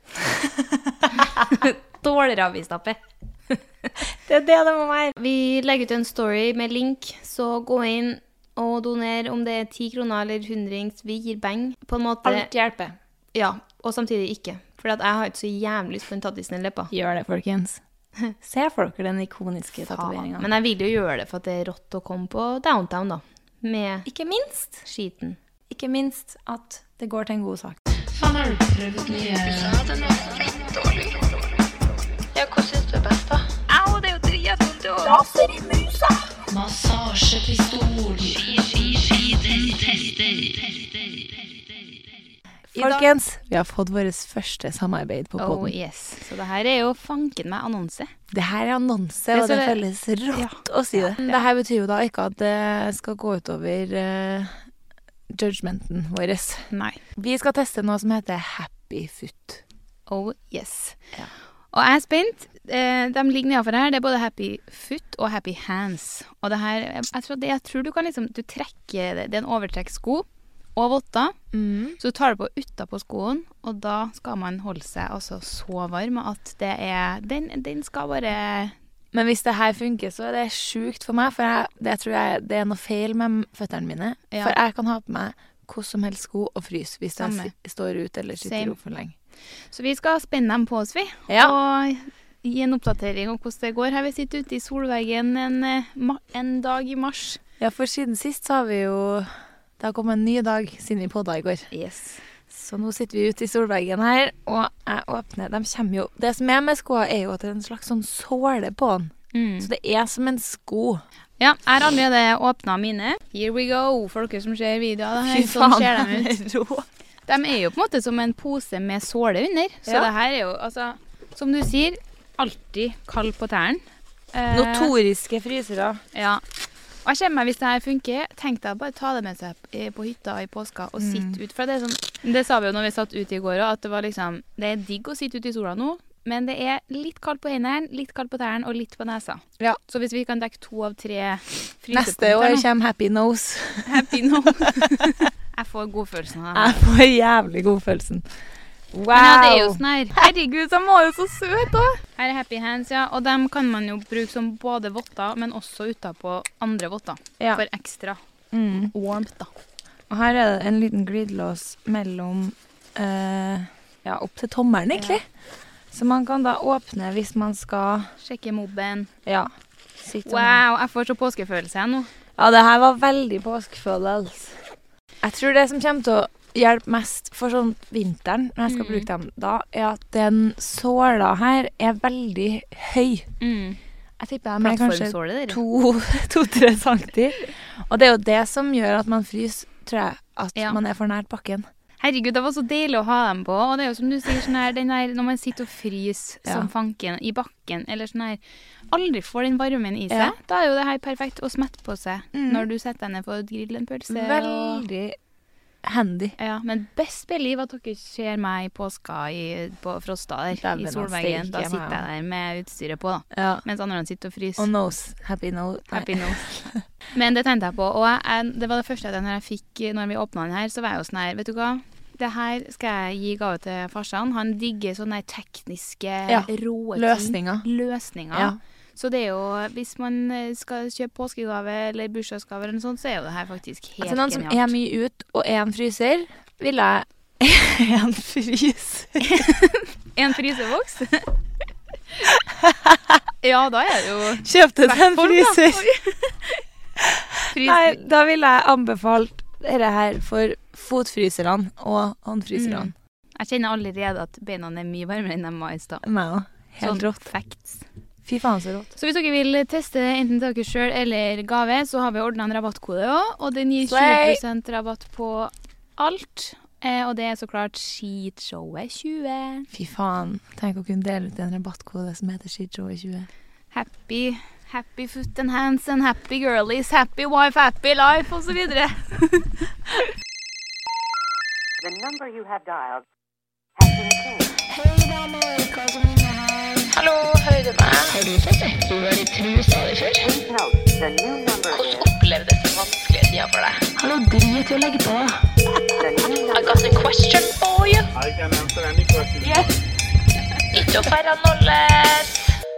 Tålravistappe. Det er det må være. Vi legger ut en story med link, så gå inn og doner om det er 10 kroner eller 100. Vi gir bang på en måte. Alt hjelper. Ja, og samtidig ikke. For jeg har ikke så jævlig lyst på en tattisen i leppa. Gjør det, folkens. Se for dere den ikoniske tatoveringen. Men jeg vil jo gjøre det for at det er rått å komme på downtown da. Med ikke minst skiten. Ikke minst at det går til en god sak. Faen, har du prøvd mye? Du sa det nå fint dårlig. Ja, hva synes du er best da? Au, det er jo dritvondt. Laser i musa. Massasjepistol. Ski. folkens, vi har fått vårt første samarbeid på podden. yes. Så det her jo fanken med annonse. Det her annonse, og det føles rått å si det. Det her betyr jo da ikke at det skal gå utover judgmenten vår. Nei. Vi skal teste noe som heter Happy Foot. Yes. Ja. Og jeg spent. De ligger nedenfor her. Det både Happy Foot og Happy Hands. Og det her, jeg tror du kan liksom, du trekker, det en overtrekksko og votter. Så du tar det på utenpå skoen, og da skal man holde seg altså så varm at den skal bare... Men hvis det her funker, så det sjukt for meg, for det tror jeg det noe feil med føtterne mine. Ja. For jeg kan ha på meg hvordan som helst sko og frys hvis jeg står ut eller sitter opp for lenge. Så vi skal spenne dem på oss, og gi en oppdatering om hvordan det går. Her vi sitter ute i solveggen en dag i mars. Ja, for siden sist så har vi jo... Det har kommet en ny dag siden vi podda i går. Yes. Så nå sitter vi ute i solveggen her, og jeg åpner... De kommer jo... Det som med skoene jo at det en slags sånn såle på den. Så det som en sko. Ja, jeg har allerede åpnet mine. Here we go, folk som ser videoer. Fy faen, sånn ser de ut. De jo på en måte som en pose med såle under. Så det her jo, altså, som du sier, alltid kald på tæren. Notoriske frysere. Ja. Og jeg kjenner meg, hvis det her funker, tenkte jeg bare ta det med seg på hytta i påska og sitte ut. For det sånn, det sa vi jo når vi satt ute i går, at det var liksom, det digg å sitte ute i sola nå, men det litt kaldt på hendene, litt kaldt på tæren og litt på nesa. Ja. Så hvis vi kan dekke 2 av 3 frysepunkter neste år kommer Happy Nose. Happy Nose. Jeg får godfølelsen av det. Jeg får jævlig godfølelsen. Wow! Men ja, det jo sånn her. Herregud, de var jo så søt også. Her Happy Hands, ja. Og dem kan man jo bruke som både votter, men også utenpå andre votter. Ja. For ekstra warmth, da. Og her det en liten glidelås mellom, opp til tommelen, egentlig. Ja. Så man kan da åpne hvis man skal... Sjekke mobben. Ja. Wow, jeg får så påskefølelse nå. Ja, det her var veldig påskefølelse. Jeg tror det som kommer til å hjelpe mest for sånn vinteren, når jeg skal bruke dem da, at den såla her veldig høy. Jeg tipper de kanskje 2-3 centimeter. Og det jo det som gjør at man fryser, tror jeg, at man for nært bakken. Herregud, det var så deilig å ha dem på, og det jo som du sier, sånn her, den her, når man sitter og fryser som fanken i bakken, eller sånn her, aldri får den varmen i seg, da jo det her perfekt å smette på seg når du setter deg ned for å grille en pølse. Veldig handy. Ja, men best beliv at dere ser meg i påska på Frosta der, i solveggen. Da sitter jeg der med utstyret på, da. Ja. Mens andre sitter og fryser. Og nose. Happy nose. Happy nose. Men det tenkte jeg på, og det var det første når jeg fikk, når vi åpnet den her, så var jeg jo sånn her, vet du hva? Det her skal jeg gi gave til farsan. Han digger sånne tekniske, rå løsninger. Ja. Så det jo, hvis man skal kjøpe påskegave eller bursdagsgave eller noe sånt, så jo det her faktisk helt genialt. Altså noen som mye ut og en fryser, vil jeg en fryser. En frysevoks? Ja, da det jo... Kjøpte en fryser. Nei, da vil jeg anbefalt dette her for fotfryserne og håndfryserne. Jeg kjenner allerede at beina mye varmere enn de var i sted. Meg også. Helt rått. Facts. Fy faen så rått. Så hvis dere vil teste enten til dere selv eller gave, så har vi ordnet en rabattkode også, og den gir 20% rabatt på alt. Og det så klart Skitshowet 20. Fy faen. Tenk å kunne dele ut en rabattkode som heter Skitshowet 20. Happy foot and hands and happy girlies, happy wife, happy life, og så videre. The number you have dialed has been changed. Hei damer, hva som inne her? Hallo, hører du meg? Har du fått rett over i trusa di før? Hvordan opplevdes det vanskelige tida for deg? Hallo, drit å legge på. I got a question for you. I can answer any question. Yes. Ikke å færre nolles.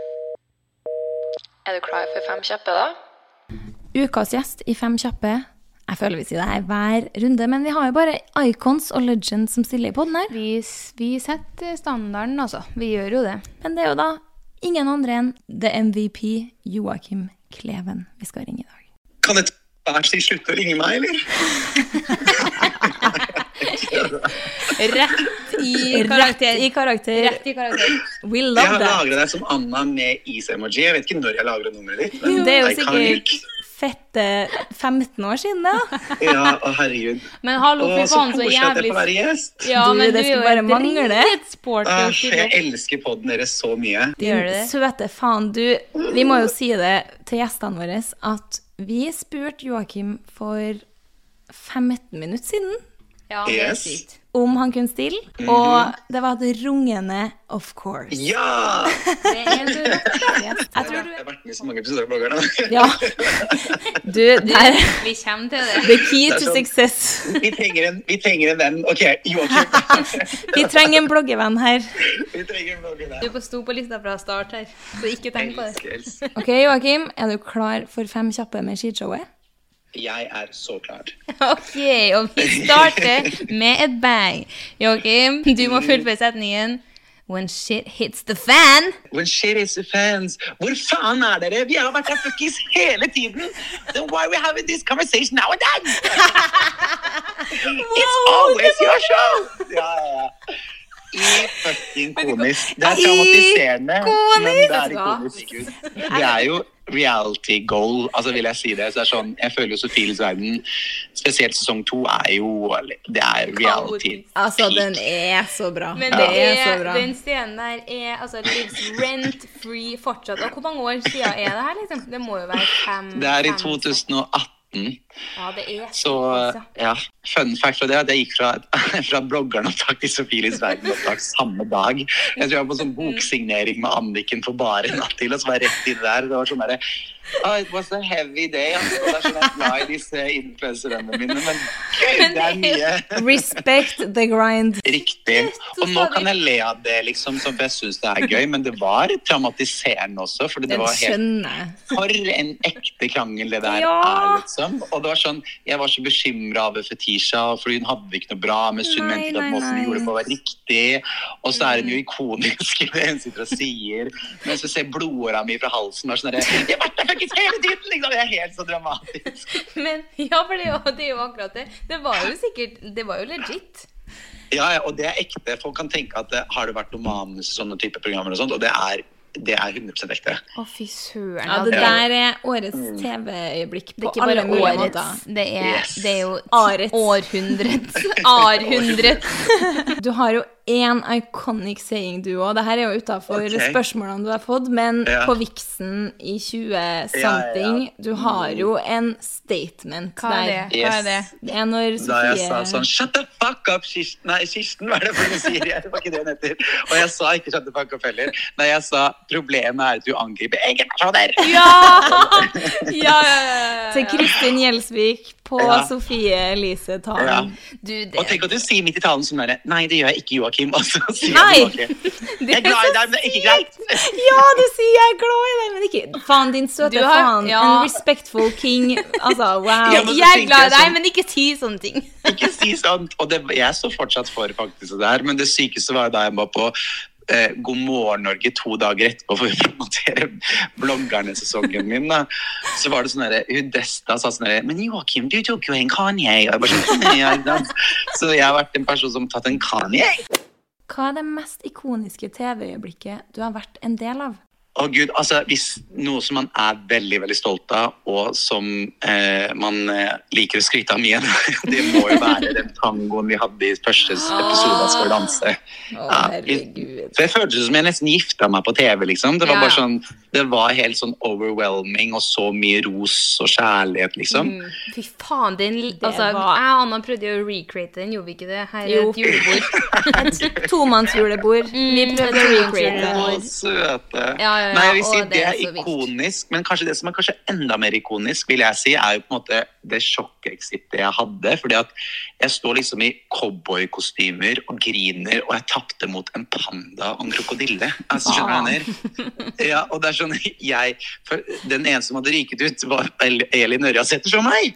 Er du klar for 5 kjappe da? Ukas gjest i 5 kjappe. Jeg føler vi sier det her hver runde, men vi har jo bare icons og legends som stiller i podden her. Vi setter standarden, altså. Vi gjør jo det. Men det jo da ingen andre enn The MVP, Joakim Kleven, vi skal ringe i dag. Kan et bærsi slutte å ringe meg, eller? Rett i karakter. We love that. Jeg har lagret deg som Anna med is-emoji. Jeg vet ikke når jeg lagret nummeret ditt. Det jo sikkert 15 år siden da. Ja, herregud. Men hallo, fy så faen, så koselig at jeg jævlig... får være gjest. Ja, men det skulle bare mangle. Jeg elsker podden deres så mye. Din søte faen, vi må jo si det til gjestene våre, at vi spurte Joakim for 15 minutter siden. Ja, det sykt. Om han kunne stille, og det var et rungende of course. Ja! Det så jeg har vært med så mange episoder av bloggerne. Ja. Der. Vi kommer til det. The key to success. Vi trenger en venn. Ok, Joakim. Vi trenger en bloggevenn her. Vi trenger en bloggevenn. Du får stå på lista fra start her, så ikke tenk på det. Ok, Joakim, du klar for 5 kjappe med skishowet? Jeg så klar. Ok, og vi starter med et bang. Joakim, du må fullføre setningen. When shit hits the fan. When shit hits the fans. Hvor faen dere? Vi har vært her fuckings hele tiden. Then why are we having this conversation now and then? It's always your show. Ja. Fucking komisk. Det traumatiserende, men det ikonisk. Det jo reality goal, altså vil jeg si det. Så det sånn, jeg føler jo Sofies verden, spesielt sesong 2, det reality. Altså, den så bra. Men så bra. Den scenen der altså, lives rent free fortsatt. Og hvor mange år siden det her, liksom? Det må jo være 5. Det i 2018. Ja, det så, ja, fun fact for det at jeg gikk fra bloggeren-opptak til Sofies verden-opptak samme dag. Jeg tror jeg var på sånn boksignering med Anniken for bare natt til, og så var jeg rett inn der. Det var sånn der, it was a heavy day. Og det sånn jeg glad i disse influencerene mine, men gud, det mye. Respect the grind. Riktig. Og nå kan jeg le av det, liksom, for jeg synes det gøy, men det var traumatiserende også, fordi det var helt... For en ekte krangel det der liksom. Og det var sånn, jeg var så bekymret over Fetisha, for hun hadde ikke noe bra, men hun mente at måten hun gjorde det på var riktig, og så hun jo ikonisk det hun sitter og sier, mens vi ser blodåra mi fra halsen, var sånn der, jeg har vært der fuckings hele tiden, liksom, det helt så dramatisk. Men, ja, for det jo akkurat det, det var jo sikkert, det var jo legit. Ja, og det ekte, folk kan tenke at har det vært noen manus, sånne type programmer og sånt, og det 100% ekte. Å, fy søren. Ja, det der årets TV-øyeblikk på alle mulige måter. Det jo århundret. Du har jo en iconic saying du også. Det her jo utenfor spørsmålene du har fått, men på Vixen i 20-something, du har jo en statement der. Hva det? Det når Sofie... Da jeg sa sånn, shut the fuck up, Kirsten. Nei, Kirsten var det for hun sier, det var ikke det hun heter. Og jeg sa ikke shut the fuck up heller. Nei, jeg sa, problemet at du angriper egen personer. Ja! Til Kristin Gjelsvik på Sofie Elise-talen. Og tenk at du sier midt i talen som der, nei, det gjør jeg ikke, Joakim. Og så sier jeg glad i deg, men det ikke greit. Ja, du sier jeg glad i deg, men ikke. Faen, din søte faen. En respectful king. Altså, wow. Jeg glad i deg, men ikke si sånne ting. Ikke si sånt. Og jeg står fortsatt for faktisk det der, men det sykeste var da jeg var på God morgen Norge 2 dager etterpå for å promotere bloggerne-sesongen min da. Så var det sånn der, Desta sa sånn der, men Joakim, du tok jo en Kanye. Og jeg bare sånn, så jeg har vært en person som har tatt en Kanye. Hva det mest ikoniske TV-øyeblikket du har vært en del av? Å Gud, altså hvis noe som man veldig, veldig stolt av, og som man liker å skryte av mye, det må jo være den tangoen vi hadde i første episode av Skal vi danse. Herregud. Så jeg følte det som jeg nesten giftet meg på TV, liksom. Det var bare sånn, det var helt sånn overwhelming, og så mye ros og kjærlighet, liksom. Fy faen, altså, jeg og Anna prøvde jo å recreate den, gjorde vi ikke det? Her et julebord. Et tomannsjulebord. Vi prøvde å recreate det. Å, søte. Nei, jeg vil si det ikonisk, men kanskje det som kanskje enda mer ikonisk, vil jeg si, jo på en måte det sjokkeksittet jeg hadde, fordi at jeg står liksom i cowboykostymer og griner, og jeg tappte mot en panda og en krokodille. Altså, skjønner du? Ja, og det sånn, den ene som hadde ryket ut var Elin Ørjasæter som meg.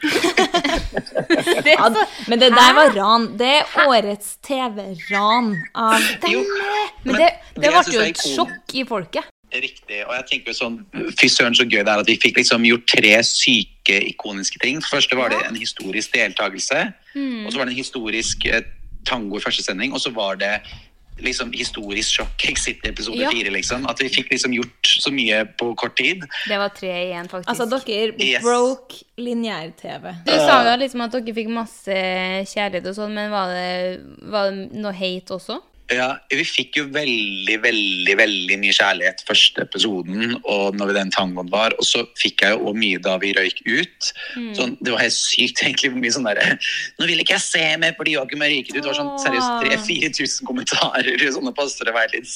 Men det der var ran. Det årets TV-ran av Men det var jo et sjokk i folket. Riktig, og jeg tenker jo sånn, fy søren så gøy det at vi fikk liksom gjort 3 syke, ikoniske ting. Først var det en historisk deltagelse, og så var det en historisk tango i første sending, og så var det liksom historisk sjokk Exit episode 4 liksom, at vi fikk liksom gjort så mye på kort tid. Det var 3-1 faktisk. Altså dere broke lineær-TV. Du sa jo liksom at dere fikk masse kjærlighet og sånn, men var det noe hate også? Ja, vi fikk jo veldig mye kjærlighet første episoden, og når den tangoen var, og så fikk jeg jo også mye da vi røyk ut. Sånn, det var helt sykt egentlig, mye sånn der, nå vil ikke jeg se mer fordi Joakim er ryket ut. Det var sånn seriøst 3-4 tusen kommentarer, sånne poster, det var helt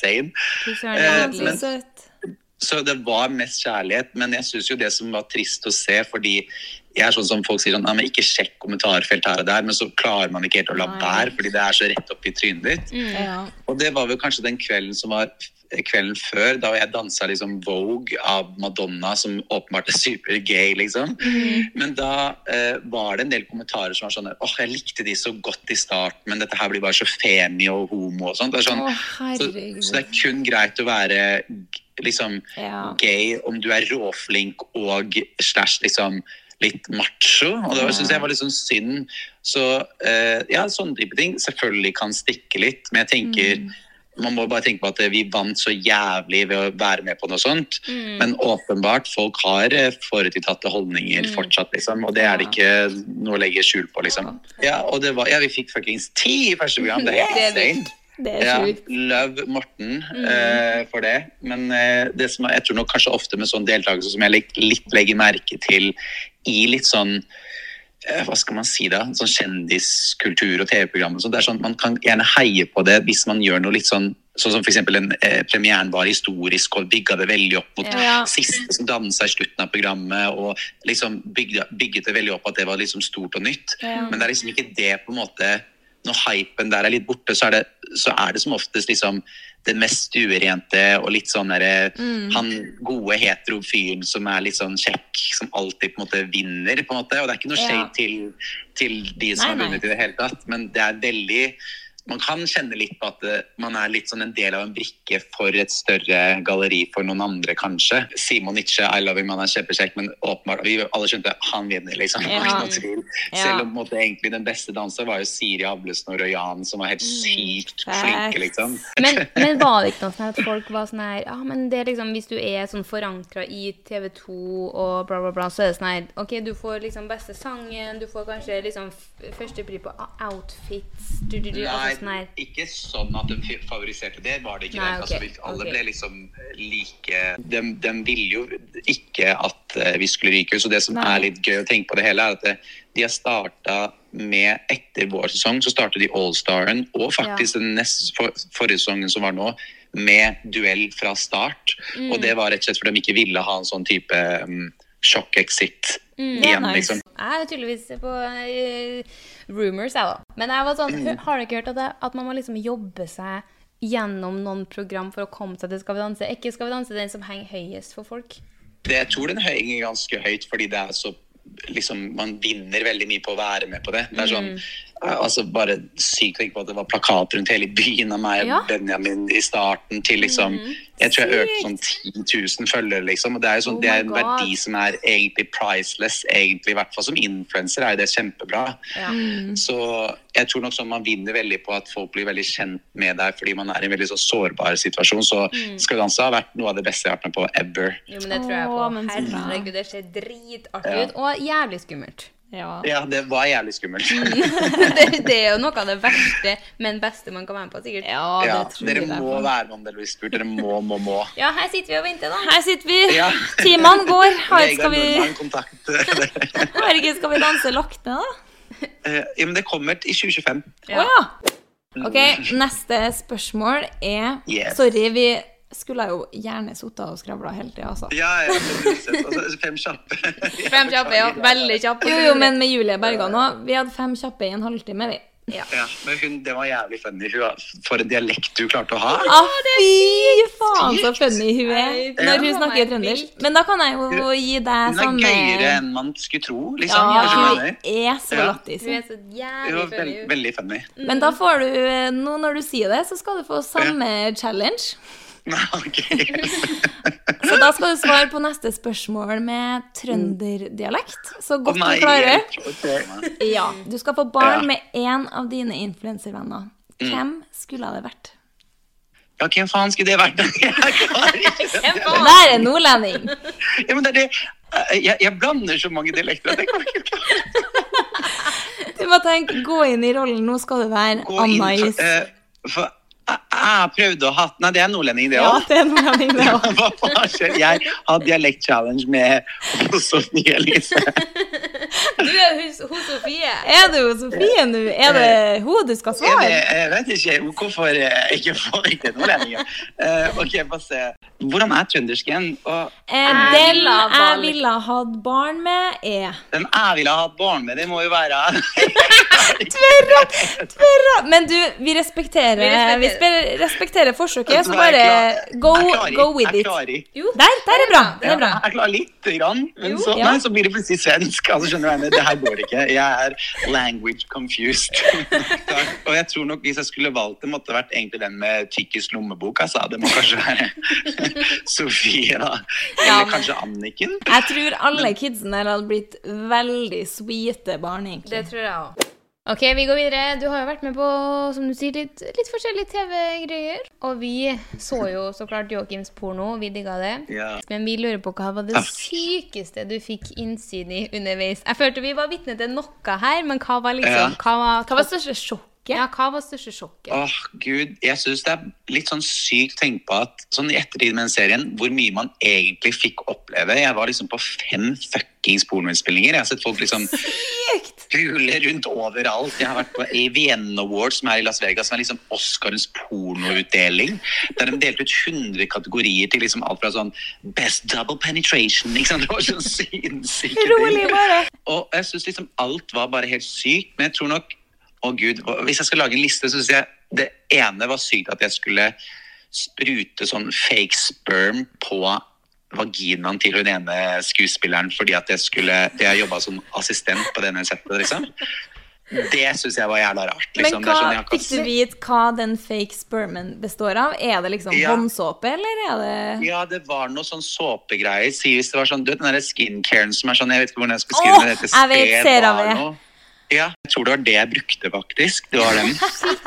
insane. Så det var mest kjærlighet, men jeg synes jo det som var trist å se, fordi jeg er sånn som folk sier sånn, men ikke sjekk kommentarfelt her og der, men så klarer man ikke helt å la være, fordi det er så rett opp i trynet ditt. Og det var vel kanskje den kvelden som var kvelden før, da jeg danset liksom Vogue av Madonna, som åpenbart er super gay, liksom. Men da var det en del kommentarer som var sånn, jeg likte de så godt i starten, men dette her blir bare så femi og homo og sånt. Det er sånn, så det er kun greit å være liksom gay om du er råflink og slash liksom litt macho, og det synes jeg var litt sånn synd. Så sånne type ting selvfølgelig kan stikke litt, men jeg tenker man må bare tenke på at vi vant så jævlig ved å være med på noe sånt, men åpenbart folk har forutinntatte holdninger fortsatt, liksom, og det er det ikke noe å legge skjul på, liksom. Ja, og det var, vi fikk fuckings 10 i første program, det er helt insane. Det er sjukt. Love Morten for det, men det som jeg tror nok kanskje ofte med sånn deltakelse som jeg litt legger merke til i litt sånn, hva skal man si da, sånn kjendiskultur og TV-programmer, så det er sånn, man kan gjerne heie på det hvis man gjør noe litt sånn som for eksempel en premieren var historisk og bygget det veldig opp mot siste som danset i slutten av programmet og liksom bygget det veldig opp at det var liksom stort og nytt, men det er liksom ikke det på en måte. Når hypen der er litt borte, så er det som oftest liksom den mest stuerjente og litt sånn der, han gode heterofyren som er litt sånn kjekk, som alltid på en måte vinner, på en måte, og det er ikke noe shade til de som har vunnet i det hele tatt, men det er veldig, man kan kjenne litt på at man er litt sånn en del av en brikke for et større galleri for noen andre, kanskje. Simon Nietzsche, I love him, han er kjempekjekk, men åpenbart, vi alle skjønte, han vinner, liksom. Selv om måte, egentlig den beste danser var jo Siri Ablesen og Røyan, som var helt sykt flinke, liksom. Men var det ikke noe sånn at folk var sånn her, men det er liksom, hvis du er sånn forankret i TV2 og bla bla bla, så er det sånn her, ok, du får liksom beste sangen, du får kanskje liksom første pris på outfits, Nei, ikke sånn at de favoriserte det, var det ikke. Nei, okay. Altså, alle ble liksom like. De ville jo ikke at vi skulle ryke, så det som er litt gøy å tenke på det hele er at de har startet med, etter vår sesong, så startet de All-Staren, og faktisk den forrige sesongen som var nå, med duell fra start, og det var rett og slett fordi de ikke ville ha en sånn type sjokk-exit igjen, liksom. Jeg er tydeligvis på rumors, jeg da. Men jeg var sånn, har du ikke hørt at man må liksom jobbe seg gjennom noen program for å komme seg til Skal vi danse? Ikke Skal vi danse den som henger høyest for folk? Jeg tror den henger ganske høyt, fordi det er så, liksom, man vinner veldig mye på å være med på det. Det er sånn, altså bare sykt tenk på at det var plakat rundt hele byen av meg og Benjamin i starten til liksom, jeg tror jeg økte sånn 10 000 følgere liksom, og det er jo sånn, det er en verdi som er egentlig priceless, egentlig, i hvert fall som influencer er det kjempebra. Så jeg tror nok sånn man vinner veldig på at folk blir veldig kjent med deg, fordi man er i en veldig så sårbar situasjon, så Skal vi danse har vært noe av det beste jeg har vært med på ever. Jo, men det tror jeg på. Herregud, det ser dritartig ut, og jævlig skummelt. Ja, det var jævlig skummelt. Det er jo noe av det verste, men beste man kan være med på, sikkert. Ja, det tror jeg. Dere må være med om det blir spurt. Dere må. Ja, her sitter vi og venter da. Her sitter vi. Timene går. Skal vi... Herregud, skal vi danse lagt ned da? Ja, men det kommer i 2025. Åja! Ok, neste spørsmål er... Sorry, vi... skulle jeg jo gjerne suttet og skravlet hele tiden, altså. Ja, altså 5 kjappe. 5 kjappe, ja. Veldig kjappe. Jo, men med Julie Bergan nå, vi hadde 5 kjappe i en halvtime, vi. Ja, men det var jævlig funny. For en dialekt du klarte å ha. Fy faen så funny hun er når hun snakker trøndersk. Men da kan jeg jo gi deg samme... Hun er gøyere enn man skulle tro, liksom. Ja, hun er så lattis. Hun er så jævlig funny. Veldig funny. Men da får du, nå når du sier det, så skal du få samme challenge. Okay. Så da skal du svare på neste spørsmål med trønderdialekt. Så godt du klarer. Ja, du skal få barn med en av dine influencervenner. Hvem skulle det vært? Ja, hvem faen skulle det vært? Der nordlending. Ja, men det det. Jeg blander så mange dialekter. Det går ikke. Du må tenke, gå inn I rollen. Nå skal du være Anna-Is. For jeg prøvde å ha... Nei, det nordlending det også. Ja, det nordlending det også. Hva faen skjer? Jeg har dialekt-challenge med Sofie Elise. Du hos Sofie. Du hos Sofie nå? Det hun du skal svare? Jeg vet ikke hvorfor jeg ikke får riktig nordlending. Ok, bare se. Hvordan trøndersken? Den jeg ville ha hatt barn med Den jeg ville ha hatt barn med, det må jo være... Tverra! Men du, vi respekterer forsøket, så bare go with it. Der bra. Jeg klarer litt grann, men så blir det plutselig svensk. Altså skjønner du, det her går ikke. Jeg language confused. Og jeg tror nok hvis jeg skulle valgt det, måtte det vært egentlig den med tykkest lommebok, altså. Det må kanskje være Sofie da. Eller kanskje Anniken. Jeg tror alle kidsen her hadde blitt veldig sweete barn, egentlig. Det tror jeg også. Ok, vi går videre. Du har jo vært med på, som du sier, litt forskjellige TV-greier. Og vi så jo så klart Joakims porno, vi digget det. Ja. Men vi lurer på hva var det sykeste du fikk innsyn I underveis. Jeg følte vi var vitne til noe her, men hva var liksom, hva var største sjokket? Ja, hva var største sjokket? Gud, jeg synes det litt sånn sykt å tenke på at, sånn I ettertid med den serien, hvor mye man egentlig fikk oppleve. Jeg var liksom på 5 fuckings pornoinnspillinger. Jeg har sett folk liksom pule rundt overalt. Jeg har vært på AVN Awards, som I Las Vegas, som liksom Oscarens pornoutdeling, der de delte ut 100 kategorier til liksom alt fra sånn Best Double Penetration, ikke sant? Det var sånn sinnssykt. Rolig bare. Og jeg synes liksom alt var bare helt sykt, men jeg tror nok Gud, hvis jeg skal lage en liste, så synes jeg det ene var sykt at jeg skulle sprute sånn fake sperm på vaginaen til den ene skuespilleren, fordi at jeg jobbet som assistent på denne settet, liksom. Det synes jeg var jævla rart, liksom. Men fikk du vite hva den fake spermen består av? Det liksom håndsåpe, eller det... Ja, det var noe sånn såpegreier. Hvis det var sånn, du vet den der skincaren som sånn, jeg vet ikke hvordan jeg skal skrive det, dette ser av det. Ja, jeg tror det var det jeg brukte faktisk. Det var den.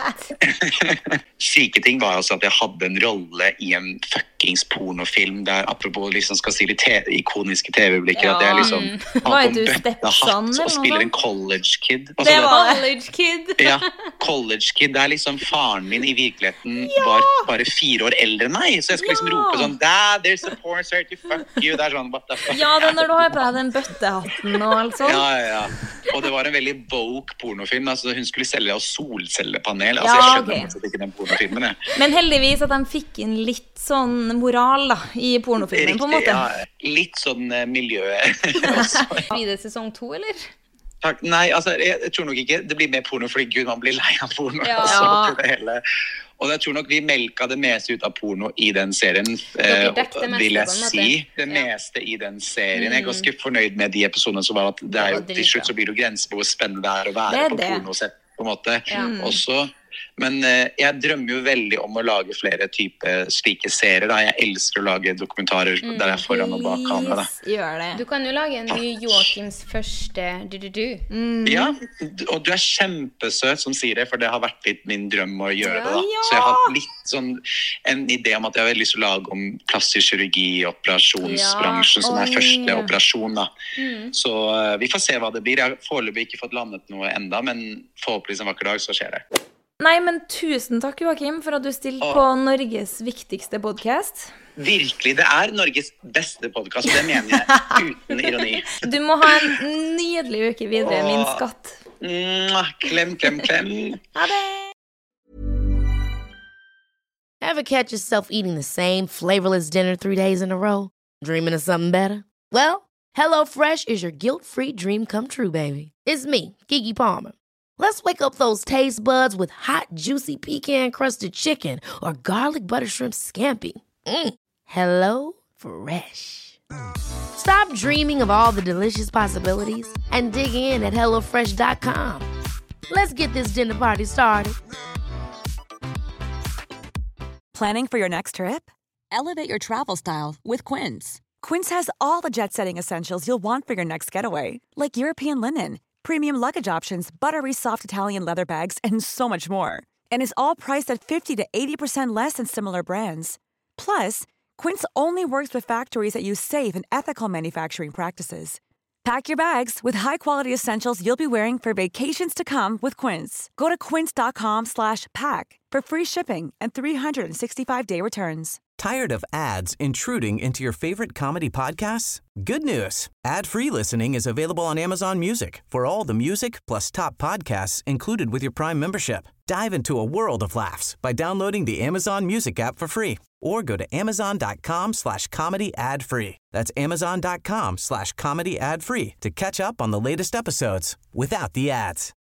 Syke ting var altså at jeg hadde en rolle I en fuckings pornofilm der, apropos liksom skal si litt ikoniske TV-øyeblikker, at jeg liksom var du stepson og spiller en college kid. Det var college kid. Ja, college kid. Der liksom faren min I virkeligheten var bare 4 år eldre enn meg, så jeg skulle liksom rope sånn, Dad, there's a porn star to fuck you. Det sånn, what the fuck. Ja, det når du har på deg den bøttehatten og alt sånt. Ja. Og det var en veldig woke pornofilm, altså hun skulle selge av solcellepanel, altså jeg skjønner ikke den pornofilmen. Men heldigvis at de fikk inn litt sånn moral da, I pornofilmen på en måte. Ja, litt sånn miljø også. Blir det sesong 2, eller? Takk, nei, altså jeg tror nok ikke det blir mer porno, fordi Gud, man blir lei av porno. Ja. Altså, det hele. Og jeg tror nok vi melka det meste ut av porno I den serien, vil jeg si. Det meste I den serien. Jeg ganske fornøyd med de episodene som var at det jo, til slutt så blir det jo grenser på hvor spennende det å være på pornosett, på en måte. Også, men jeg drømmer jo veldig om å lage flere typer slike serier. Da. Jeg elsker å lage dokumentarer der jeg foran og bak kamera. Gjør det. Du kan jo lage en ny Joakims første du. Ja, og du kjempesøt som sier det, for det har vært litt min drøm å gjøre det. Da. Så jeg har litt sånn en idé om at jeg har lyst til å lage om plastisk kirurgi I operasjonsbransjen som første operasjon. Da. Så vi får se hva det blir. Jeg har foreløpig ikke fått landet noe enda, men forhåpentligvis en vakker dag så skjer det. Nei, men tusen takk, Joakim, for at du stilte på Norges viktigste podcast. Virkelig, det Norges beste podcast, og det mener jeg uten ironi. Du må ha en nydelig uke videre, min skatt. Klem. Ha det! Ever catch yourself eating the same flavorless dinner 3 days in a row? Dreaming of something better? Well, HelloFresh is your guilt-free dream come true, baby. It's me, Keke Palmer. Let's wake up those taste buds with hot, juicy pecan-crusted chicken or garlic butter shrimp scampi. Hello Fresh. Stop dreaming of all the delicious possibilities and dig in at HelloFresh.com. Let's get this dinner party started. Planning for your next trip? Elevate your travel style with Quince. Quince has all the jet-setting essentials you'll want for your next getaway, like European linen, premium luggage options, buttery soft Italian leather bags, and so much more. And is all priced at 50 to 80% less than similar brands. Plus, Quince only works with factories that use safe and ethical manufacturing practices. Pack your bags with high-quality essentials you'll be wearing for vacations to come with Quince. Go to quince.com/pack for free shipping and 365-day returns. Tired of ads intruding into your favorite comedy podcasts? Good news. Ad-free listening is available on Amazon Music for all the music plus top podcasts included with your Prime membership. Dive into a world of laughs by downloading the Amazon Music app for free or go to amazon.com/comedy ad-free. That's amazon.com/comedy ad-free to catch up on the latest episodes without the ads.